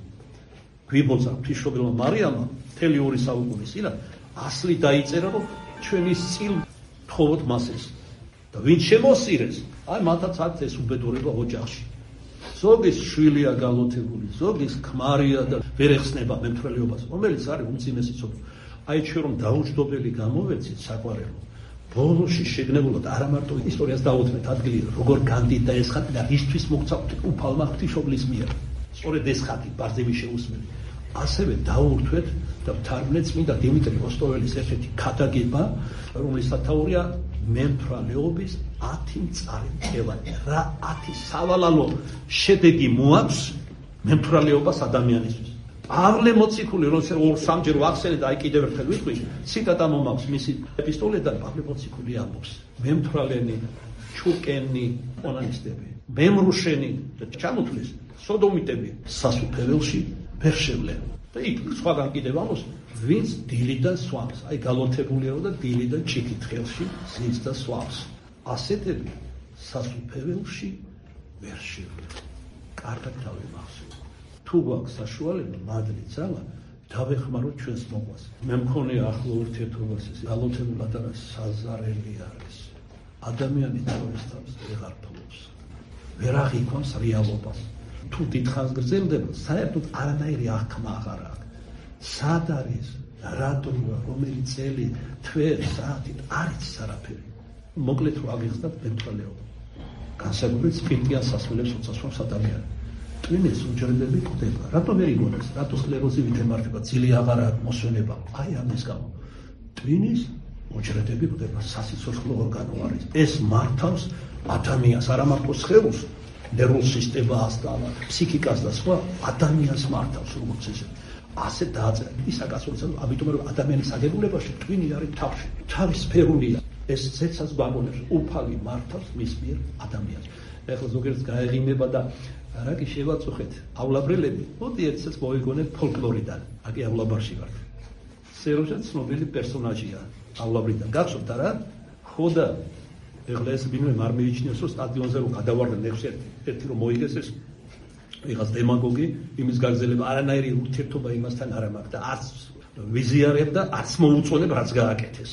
Speaker 1: გვიბოცა ღვთისმშობელმა მარიამმა მთელი ორი საუკუნის წინათ ასლი დაიწერა რომ ჩვენი წილ თხოვოთ მასეს და ვინ შემოსირეს აი მათაც აქვს ეს უბედურება ოჯახში. ზოგის შვილია გალოთებული, ზოგის ქმარია და ვერ ეხსნება მემთვრალეობას, რომელიც არის უმძიმესი ცოდვა. აი ჩვენ რომ დაუჯდობელი გამოვეცით საყვარელო, ბოლოში შეგნებულად არა მარტო ისტორიას დაუძმეთ ადგილი, როგორ განდიდა ეს ხატი და ისთვის მოგცა უფალმა ღვთისმშობლის მიერ. სწორედ ეს ხატი ბარძიმის შეუსმელი. ასევე დაურთვეთ და ვთარგმნეთ წმინდა დიმიტრი როსტოველის ერთ-ერთი ქადაგება, რომლის სათაურია მემთვრალეობის ათი მწარე მტევანი. რა ათი სავალალო შედეგი მოაქვს მემთვრალეობას ადამიანისთვის. პავლე მოციქული, რომელსაც ორ სამჯერ ვახსენე და აი კიდევ ერთხელ ვიტყვი, ციტატა მომაქვს მისი ეპისტოლედან. პავლე მოციქული ამბობს: მემთვრალენი, ჩუკენი, ყონანისტები, მემრუშენი და ჩამოთვლის სოდომიტები სასუფეველში ვერ შევლენ. და იქ სხვაგან კიდევ ამბობს, ვინც დილიდან სვამს, აი გალოთებულია და დილიდან ჭიქით ხელში ზის და სვამს. ასეთები სასუფეველში ვერ შევლენ. კარგად თავი მახსოვს. თუ გვაქვს საშუალება, მადლი ძალა, დავეხმაროთ ჩვენს მოყვას. მე მქონია ახლო ურთიერთობას ეს გალოთებულ ადამიანს საზარელი არის. ადამიანი თავის თავს ვეღარ ფლობს. ვერ აღიქვამს რეალობას. თუ დიდხანს გრძელდება, საერთოდ არანაირი აღქმა აღარ აქვს. სად არის, რატომა, რომელი წელი, თვე, საათი, არც არაფერი. მოკლედ რო აღიხსნათ მემთვრალეობა. განსაკუთრებით სპირტიან სასმელებს უწასვამს ადამიანი. ტვინის უჯრედები კვდება. რატომ ვერ იგონეს? რატო სკლეროზივით ემართება? ძილი აღარ აქვს მოსვენება. აი ამის გამო. ტვინის უჯრედები კვდება. სასიცოცხლო ორგანო არის. ეს მართავს ადამიანს, არა მარტო სხეულს, ნერვულ სისტემას და ფსიქიკას და სხვა ადამიანს მართავს როგორც ესე. ასე დააწერა ის აკასურცენ, ამიტომ რომ ადამიანის აგებულებაში ტვინი არის თავში. თავის სფერულია. ეს ზეცას გვაგონებს, უფალი მართავს მის მიერ ადამიანს. ეხლა ზოგიერთს გაეღიმება და რა კი შევაწუხეთ,ავლაბრელები, მოდი ერთსაც მოიგონებ ფოლკლორიდან. აკი ავლაბარში ვართ. სეროჟა ცნობილი პერსონაჟია ავლაბრიდან. გახსოვთ არა? ხო და ეხლა ეს ბინო არ მიიჩნევს რომ სტადიონზე რომ გადავარდნენ ერთ ერთი რომ მოიგეს ეს ვიღაც დემაგოგი, იმის გაგზელება არანაირი ურთიერთობა იმასთან არ მაქვს და არც ვიზიარებ და არც მოუწონებ რაც გააკეთეს.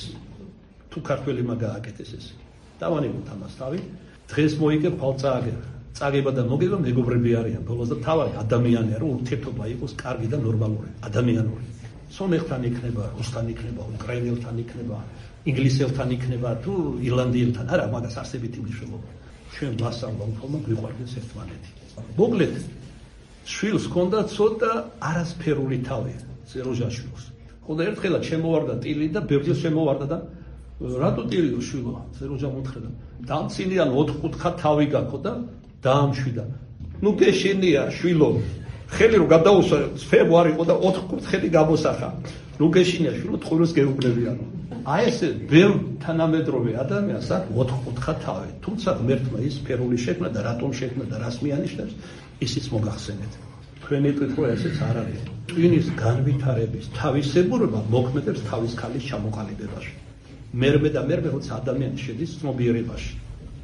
Speaker 1: თუ ქართველებმა გააკეთეს ეს. დავანებოთ ამას თავი. დღეს მოიგებ ფალწააგე. წაგება და მოგება მეგობრები არიან ბოლოს და თავი ადამიანია რომ ურთიერთობა იყოს კარგი და ნორმალური, ადამიანური. სომეხთან იქნება, რუსთან იქნება, უკრაინელთან იქნება, ინგლისელთან იქნება თუ ირლანდიელთან, არა, მაგას არსებითი მნიშვნელობა. ჩვენ ვასალმა უფალმა გვიყვარდეს ერთმანეთი. მოკლედ, შვილს ჰქონდა ცოტა არასფერული თავი, ზეროჟაშვილს. ხო და ერთხელაც შემოვარდა ტილი და ბევრჯერ შემოვარდა და რატო ტილიო შვილო? ზეროჟა მოთხრდა. დამცინიან ოთხკუთხა თავი გაქვს და დაამშვიდა. ნუ გეშინია შვილო. ხელი რომ გადაუსვა სფერო არ იყო და ოთხკუთხედი გამოსახა. ნუ გეშინია შვილო, ტყურს გეუბნებიანო. აი ესე ბევრ თანამედროვე ადამიანს აქვს ოთხკუთხა თავი. თუმცა ღმერთმა ის სფერული შექმნა და რატომ შექმნა და რას მიანიშნებს, ისიც მოგახსენეთ. თქვენი ტყითო ესეც არ არის. ტვინის განვითარების თავისებურება მოქმედებს თავის ქალის ჩამოყალიბებაში. მერმე და მერმე როცა ადამიანი შედის ცნობიერებაში.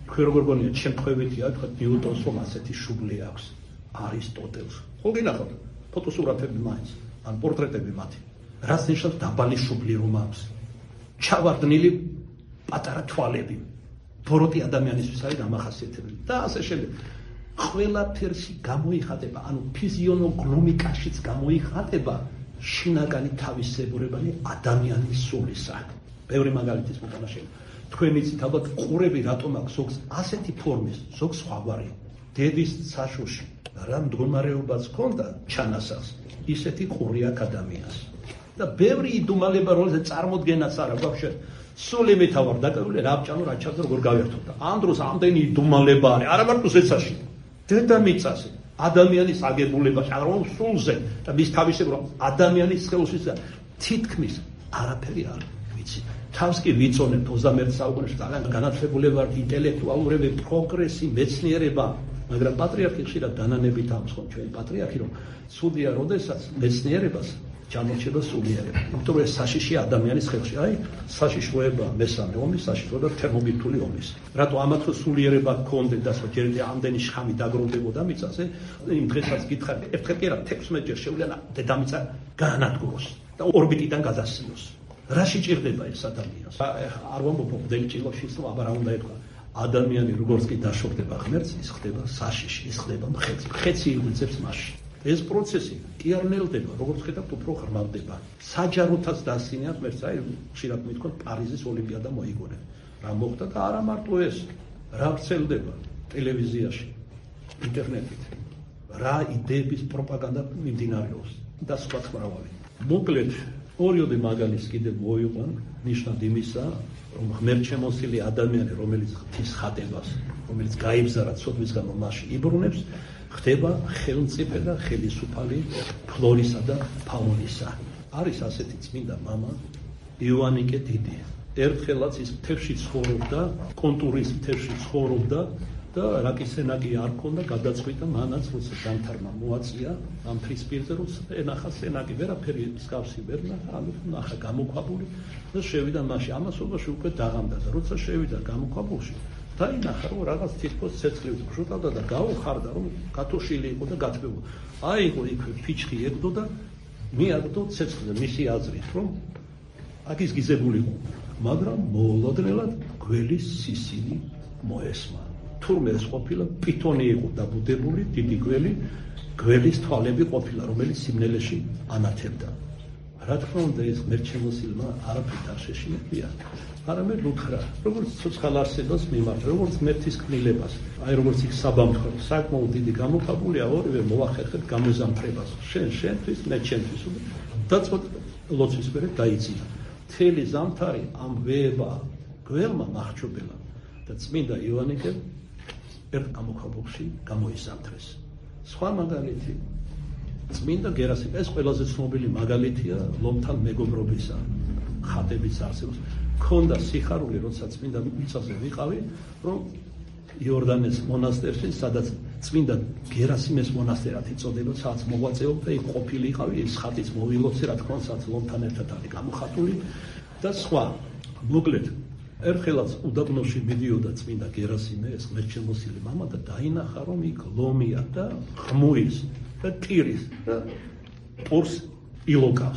Speaker 1: თქვენ როგორ გონია შემთხვევითია თქვა ნიუტონს რომ ასეთი შუბლი აქვს არისტოტელს ხო გინახავთ ფოტოსურათები მაინც ან პორტრეტები მათი რას ნიშნავს დაბალი შუბლი რომ აქვს ჩავარდნილი პატარა თვალები ბოროტი ადამიანისთვის არის დამახასიათებელი და ასე შემდეგ ყველაფერში გამოიხატება ანუ ფიზიოგნომიკაშიც გამოიხატება შინაგანი თავისებურებანი ადამიანის სულისა ბევრი მაგალითის მოგონაშენ თქვენ იცით ალბათ ყურები რატომ აქვს ზოგს ასეთი ფორმის ზოგს სხვაგვარი დედის საშუში რა მდგომარეობაც ჰქონდა ჩანასახს ისეთი ყური აქვს ადამიანს და ბევრი იდუმალება როლისაც წარმოდგენაც არა გვაქვს სულ იმით ავარ დაკავებული რა ბჭანო რა ჩავდო როგორ გავერთოთ და ამ დროს ამდენი იდუმალება არის არა მარტო ზეცაში დედამიწაზე ადამიანის აგებულებაში არა რომ სულზე და მის თავისებურ ადამიანის სხეულშიც თითქმის არაფერი არ ვიცი თავს კი ვიწონებთ ოცდამეერთე საუკუნეში ძალიან განათლებული ვართ ინტელექტუალურები პროგრესი მეცნიერება მაგრამ პატრიარქი ხშირად დანანებით ამსხონ ჩვენ პატრიარქი რომ სუდია როდესაც მეცნიერებას ჩამორჩება სულიერება იმიტომ რომ საშიში ადამიანის ხელში აი საშიშროება მესამე ომის საშიშროება თერმოგირთული ომის რატო ამათო სულიერება გქონდეთ და ჯერ ამდენი შხამი დაგროვდებოდა მიწაზე იმ დღესაც გითხარ ერთხელ კი არა თექვსმეტ ჯერ შეუძლია დედამიწა გაანადგუროს და ორბიტიდან გადასცნოს რა შეჭირდება ეს ადამიანს არ ვამბობ დელჭილოში რომ აბა რა უნდა ეთქვა ადამიანი როგორც კი დაშორდება ღმერთს ის ხდება საშიში ის ხდება მხეცი მხეცი იღვიძებს მასში ეს პროცესი კი არ ნელდება როგორც ხედავთ უფრო ღრმავდება საჯაროთაც დასინია ღმერთს აი ხშირად მithქონ პარიზის ოლიმპიადა მოიგონა რა მოხდა და არა მარტო ეს რა ვრცელდება ტელევიზიაში ინტერნეტით რა იდეების პროპაგანდა მიმდინარეობს და სხვა მრავალი მოკლედ ორიოდე მაგალითს კიდევ მოიყვან ნიშნად იმისა რომ ღმერთშემოსილი ადამიანი რომელიც ღვთის ხატებას რომელიც გაიბზარა ცოდვის გამო მასში იბრუნებს ხდება ხელმწიფე და ხელისუფალი ფლორისა და ფაუნისა არის ასეთი წმინდა მამა იოანიკე დიდი ერთხელაც ის მთებში ცხოვრობდა კონტურის მთებში ცხოვრობდა და რაკისენაკი არ ქონდა გადაწყვიტა მანაც როცა დამთარმა მოაწია ამ მთის პირზე რომ ენახა სენაკი ვერაფერი მსგავსი ვერ ანუ ნახა გამოქვაბული და შევიდა მასში ამასობაში უკვე დაღამდა და როცა შევიდა გამოქვაბულში დაინახა რომ რაღაც თითქოს ცეცხლი უხშუტავდა და გაუხარდა რომ გათოშილი იყო და გათბებოდა აიღო იქვე ფიჩხი ეგდო და მიაგდო ცეცხლზე მისი აზრით რომ აქ ის გიზებული იყო მაგრამ მოულოდნელად გველის სისინი მოესმა თურმე ეს ყოფილა პითონი იყო დაბუდებული დიდი გველი გველის თვალები ყოფილა რომელიც სიმნელეში ანათებდა რა თქმა უნდა ეს ღმერთშემოსილმა არაფრით არ შეშინებია არამედ უთხრა როგორც ცოცხალ არსებას მიმართ როგორც ღმერთის კნილებას აი როგორც იქ საბამთქო საკმაოდ დიდი გამოქვაბულია ორივე მოახერხეთ გამოზამთრებას შენ შენთვის მე ჩემთვის და ცოტა ლოცვის მერე დაიძინა მთელი ზამთარი ამ ვეება გველმა მახრჩობელა და წმინდა იოანიკემ ერთ გამოქვაბულში გამოიზამთრეს სხვა მაგალითი წმინდა გერასიმე ეს ყველაზე ცნობილი მაგალითია ლომთან მეგობრობისა ხატების არსებობს ქონდა სიხარული როცა წმინდა მიწაზე ვიყავი რომ იორდანეს მონასტერში სადაც წმინდა გერასიმეს მონასტერად იწოდება სადაც მოღვაწეობდა იქ ყოფილიყავი ეს ხატის მოვილოცე რა თქმა უნდა სადაც ლომთან ერთად არის გამოხატული და სხვა მოკლედ ერთხელაც უდაბნოში მიდიოდა წმინდა გერასიმე ეს ღმერთშემოსილი მამა და დაინახა რომ იქ ლომია და ხმურის და ტირის და პურს ილოკავს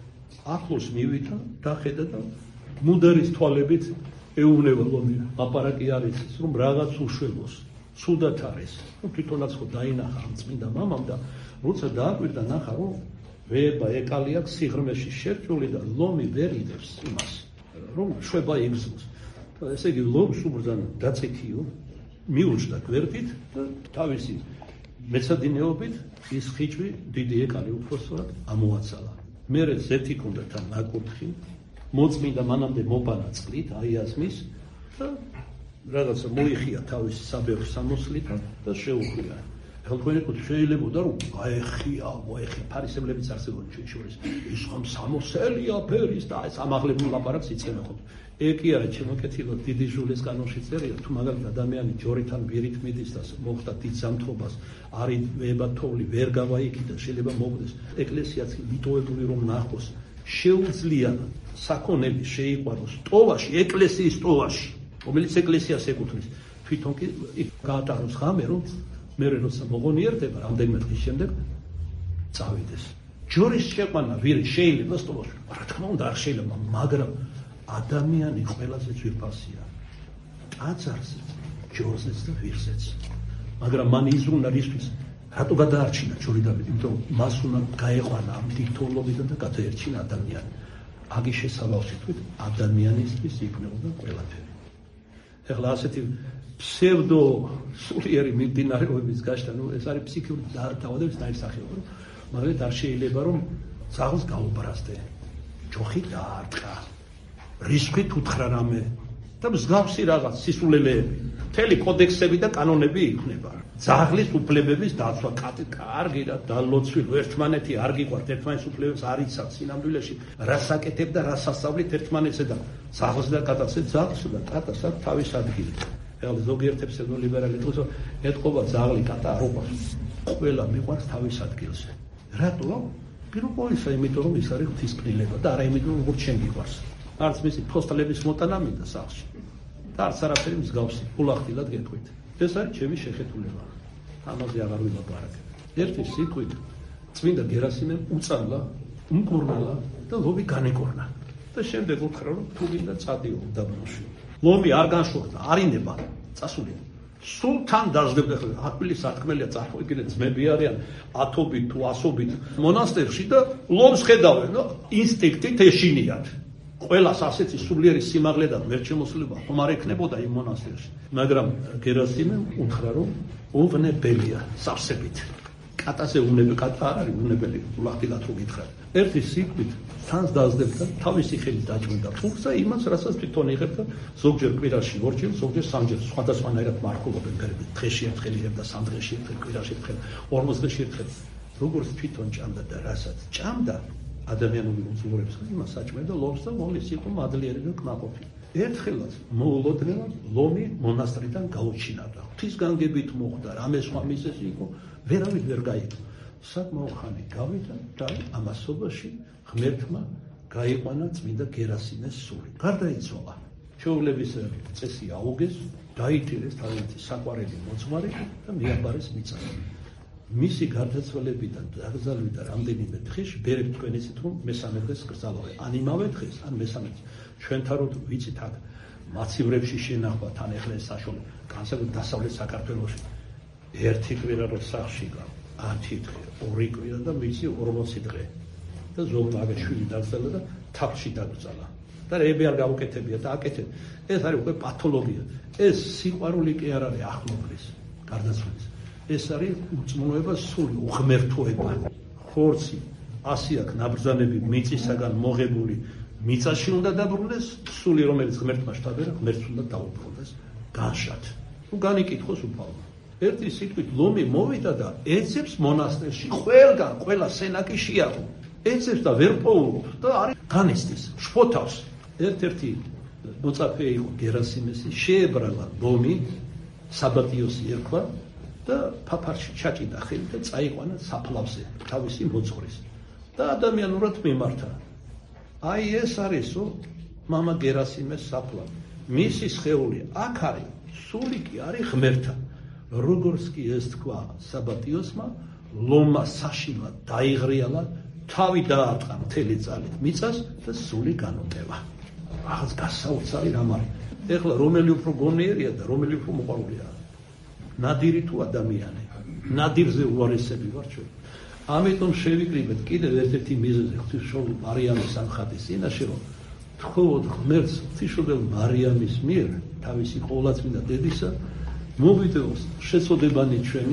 Speaker 1: ახლოს მივიდა დახედა და მუდარის თვალებით ეუბნება ლომია აპარაკი არის ის რომ რაღაც უშვებოს ცუდად არის ну თვითონაც ხო დაინახა ამ წმინდა მამამ და როცა დააკვირდა ნახა რომ ვება ეკალი აქვს სიღრმეში შერჭული და ლომი ვერ იდებს იმას რომ შვება იგზნოს ესე იგი ლომს უბრძანა დაწითიო მიუჭდა გვერდით და თავისი მეცადინეობით ის ხიჭვი დიდი ეკალი უფროსად ამოაცალა მერე ზეთი ქონდა თან ნაკურთხი მოწმინდა მანამდე მობანა წყლით აიაზმის და რაღაცა მოიხია თავისი საბერო სამოსლით და შეუხვია ახლა თქვენ ეკოთ შეიძლებოდა რომ აეხია მოეხი ფარისებლებიც არსებობენ ჩვენ შორის ის ხომ სამოსელია ფერის და ეს ამაღლებულ ლაპარაკს იცემეხოთ ეგ კი არა ჩემოკეთილო დიდი ჟულის კანონში წერია თუ მაგალითად ადამიანი ჯორითან ბირით მიდის და მოხდა დიდ ზამთრობას არის ვება თოვლი ვერ გავაიქიდა შეიძლება მოგვდეს ეკლესიაც მიტოვებული რომ ნახოს შეუძლია საქონელი შეიყვანოს ტოვაში ეკლესიის ტოვაში რომელიც ეკლესიას ეკუთვნის თვითონ კი იქ გაატაროს ღამე, რომ მე როცა მოღონიერდება რამდენიმე დღის შემდეგ წავიდეს. ჯორის შეყვანა ვირი შეიძლება სტოლოში, რა თქმა უნდა არ შეიძლება, მაგრამ ადამიანი ყველაზე ძვირფასია. ტაძარს, ჯორზეც და ვირზეც. მაგრამ მან იზრუნა რისთვის? რატო გადაარჩინა ჯორი და ვირი? იმიტომ მას უნდა გაეყვანა ამ თითოეულობიდან და გადაერჩინა ადამიანი. აგის შესავალში თქვით, ადამიანისთვის იქნებოდა ყველაფერი. ეხლა ასეთი ფსევდო სულიერი მიმდინარეობების გაშლა, ნუ ეს არის ფსიქიკური დაავადების დაისახება, მაგრამ არ შეიძლება რომ ძაღლს გაუბრაზდე. ჯოხი დაარტყა. რისხვით უთხრა რამე და მსგავსი რაღაც სისულელეები, მთელი კოდექსები და კანონები იქნება. ძაღლის უფლებების დაცვა, კარგი და დალოცვილ, ერთმანეთი არ გიყვართ, ერთმანეთის უფლებებს არ იცავთ სინამდვილეში, რას აკეთებ და რას ასწავლით ერთმანეთზე და ძაღლს და კატას, ძაღლს და კატას აქვს თავის ადგილი. ეხლა ზოგიერთი ფსევდოლიბერალი თქოს, ეთყობა ძაღლი კატა არ უყვარს. ყველა მიყვარს თავის ადგილზე. რატო? პირველ ყოვლისა, იმიტომ რომ ის არის ღვთისმფრინავება და არა იმიტომ რომ როგორც შენ გიყვარს. არც მისი ფოსტლების მოტანა მინდა სახლში. და არც არაფერი მსგავსი, ულახდილად გეტყვით. ეს არის ჩემი შეხეთულება. ამაზე აღარ ვილაპარაკებ. ერთი სიტყვით წმინდა გერასიმემ უწამლა, უმკურნალა და ლომი განეკორნა. და შემდეგ უთხრა რომ თუ გინდა წადიო უდაბნოში. ლომი არ განშორდა, არ ინება, წასულია. სულ თან დაждდება ხოლმე. აპრილის სათქმელია წარმოიდგინეთ ძმები არიან ათობით თუ ასობით მონასტერში და ლომს ხედავენ, ნო ინსტინქტით ეშინიათ. ყველას ასეთი სულიერი სიმაღლე და მერჩემოსლება ხომ არ ექნებოდა იმ მონასტერში. მაგრამ გერასიმემ უთხრა რომ უვნებელია სავსებით. კატაზე უნები კატა არ არის უნებელი, ულახდილად რო გითხრათ. ერთი სიტყვით თანს დაждდება თავისი ხელით დაჭმდა ფულსა იმას, რასაც თვითონ იღებდა ზოგჯერ კვირაში ორჯერ, ზოგჯერ სამჯერ, სხვადასხვანაირად მარხულობენ გერბი. დღეში ერთხელ იღებდა, სამ დღეში ერთხელ, კვირაში ერთხელ, ორმოც დღეში ერთხელ. როგორც თვითონ ჭამდა და რასაც ჭამდა ადამიანური უძლურებს იმას საჭმელდა ლომს და ლომის იყო მადლიერი და კმაყოფილი. ერთხელაც მოულოდნელად ლომი მონასტრიდან გაუჩინარდა. ღვთისგანგებით მოხდა, რამე სხვა მიზეზი იყო, ვერავით ვერ გაიგო. საკმაო ხანი გავიდა და ამასობაში ღმერთმა გაიყვანა წმინდა გერასიმეს სული. გარდაიცვალა. ჩვეულების წესი აუგეს, დაიტირეს თავისი საყვარელი მოძღვარი და მიაბარეს მიწაზე. მისი გარდაცვალებიდან დაგზავნიდა რამდენიმე დღეში, ბერებ თქვენ ისეთ რომ მესამე დღეს გრძალავე. ან იმავე დღეს, ან მესამე დღეს. ჩვენთან რო ვიცით აქ მაცივრებში შენახვა, თან ეხლა ეს საშუალო, განსაკუთრებით დასავლეთ საქართველოში. ერთი კვირა რო სახლში გავა, ათი დღე, ორი კვირა და ვიცი ორმოცი დღე. და ზოგადად შვილი დაგზავნა და თაფში დაგზავნა. და რები არ გავუკეთებია და აკეთებ. ეს არის უკვე პათოლოგია. ეს სიყვარული კი არ არის ახლობლის, გარდაცვალების. ეს არის უწმუნოება სული, უღმერთოება. ხორცი, ასი აქ ნაბრძანები მიწისაგან მოღებული, მიწაში უნდა დაბრუნდეს, სული რომელიც ღმერთმა შთაბერა, ღმერთს უნდა დაუბრუნდეს განშად. თუ განიკითხოს უფალმა. ერთი სიტყვით ლომი მოვიდა და ეცებს მონასტერში, ყველგან, ყველა სენაკი შეაღო. ეცებს და ვერ პოულობს და არის განესტის, შფოთავს. ერთ-ერთი მოწაფე იყო გერასიმესი, შეებრალა ლომი, საბატიოსი ერქვა და ფაფარში ჩაჭიდა ხელი და წაიყვანა საფლავზე თავისი მოძღვრის და ადამიანურად მიმართა. აი ეს არისო მამა გერასიმეს საფლავი. მისი სხეული აქ არის, სული კი არის ღმერთთან. როგორც კი ეს თქვა საბატიოსმა, ლომა საშინლად დაიღრიალა, თავი დაარტყა მთელი ძალით მიწას და სული განუტევა. რაღაც გასაოცარი რამ არის. ეხლა რომელი უფრო გონიერია და რომელი უფრო მოყვარულია? ნადირი თუ ადამიანი? ნადირზე უარესები ვარ ჩვენ. ამიტომ შევიკრიბეთ კიდევ ერთ-ერთი მიზეზი ღვთისმშობელ მარიამის სამხატის წინაშე, რომ თხოვოთ ღმერთს ღვთისმშობელ მარიამის მიერ თავისი ყოვლადწმინდა დედისა მოვიდეოს შეწოდებანი ჩვენი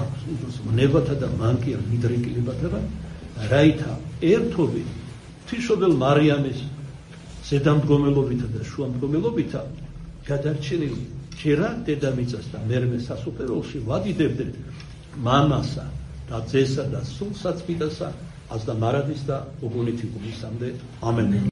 Speaker 1: ნებათა და მანკიერ მიდრეკილებათა, რაითა ერთობით ღვთისმშობელ მარიამის ზედამდგომელობითა და შუამდგომელობითა გადარჩენილი ჯერა დედამიწას და მერმე სასუფეველში ვადიდებდეთ მამასა და ძესა და სულ საწმიდასა, აზდა მარადის და უგუნითი გულისამდე. ამენ.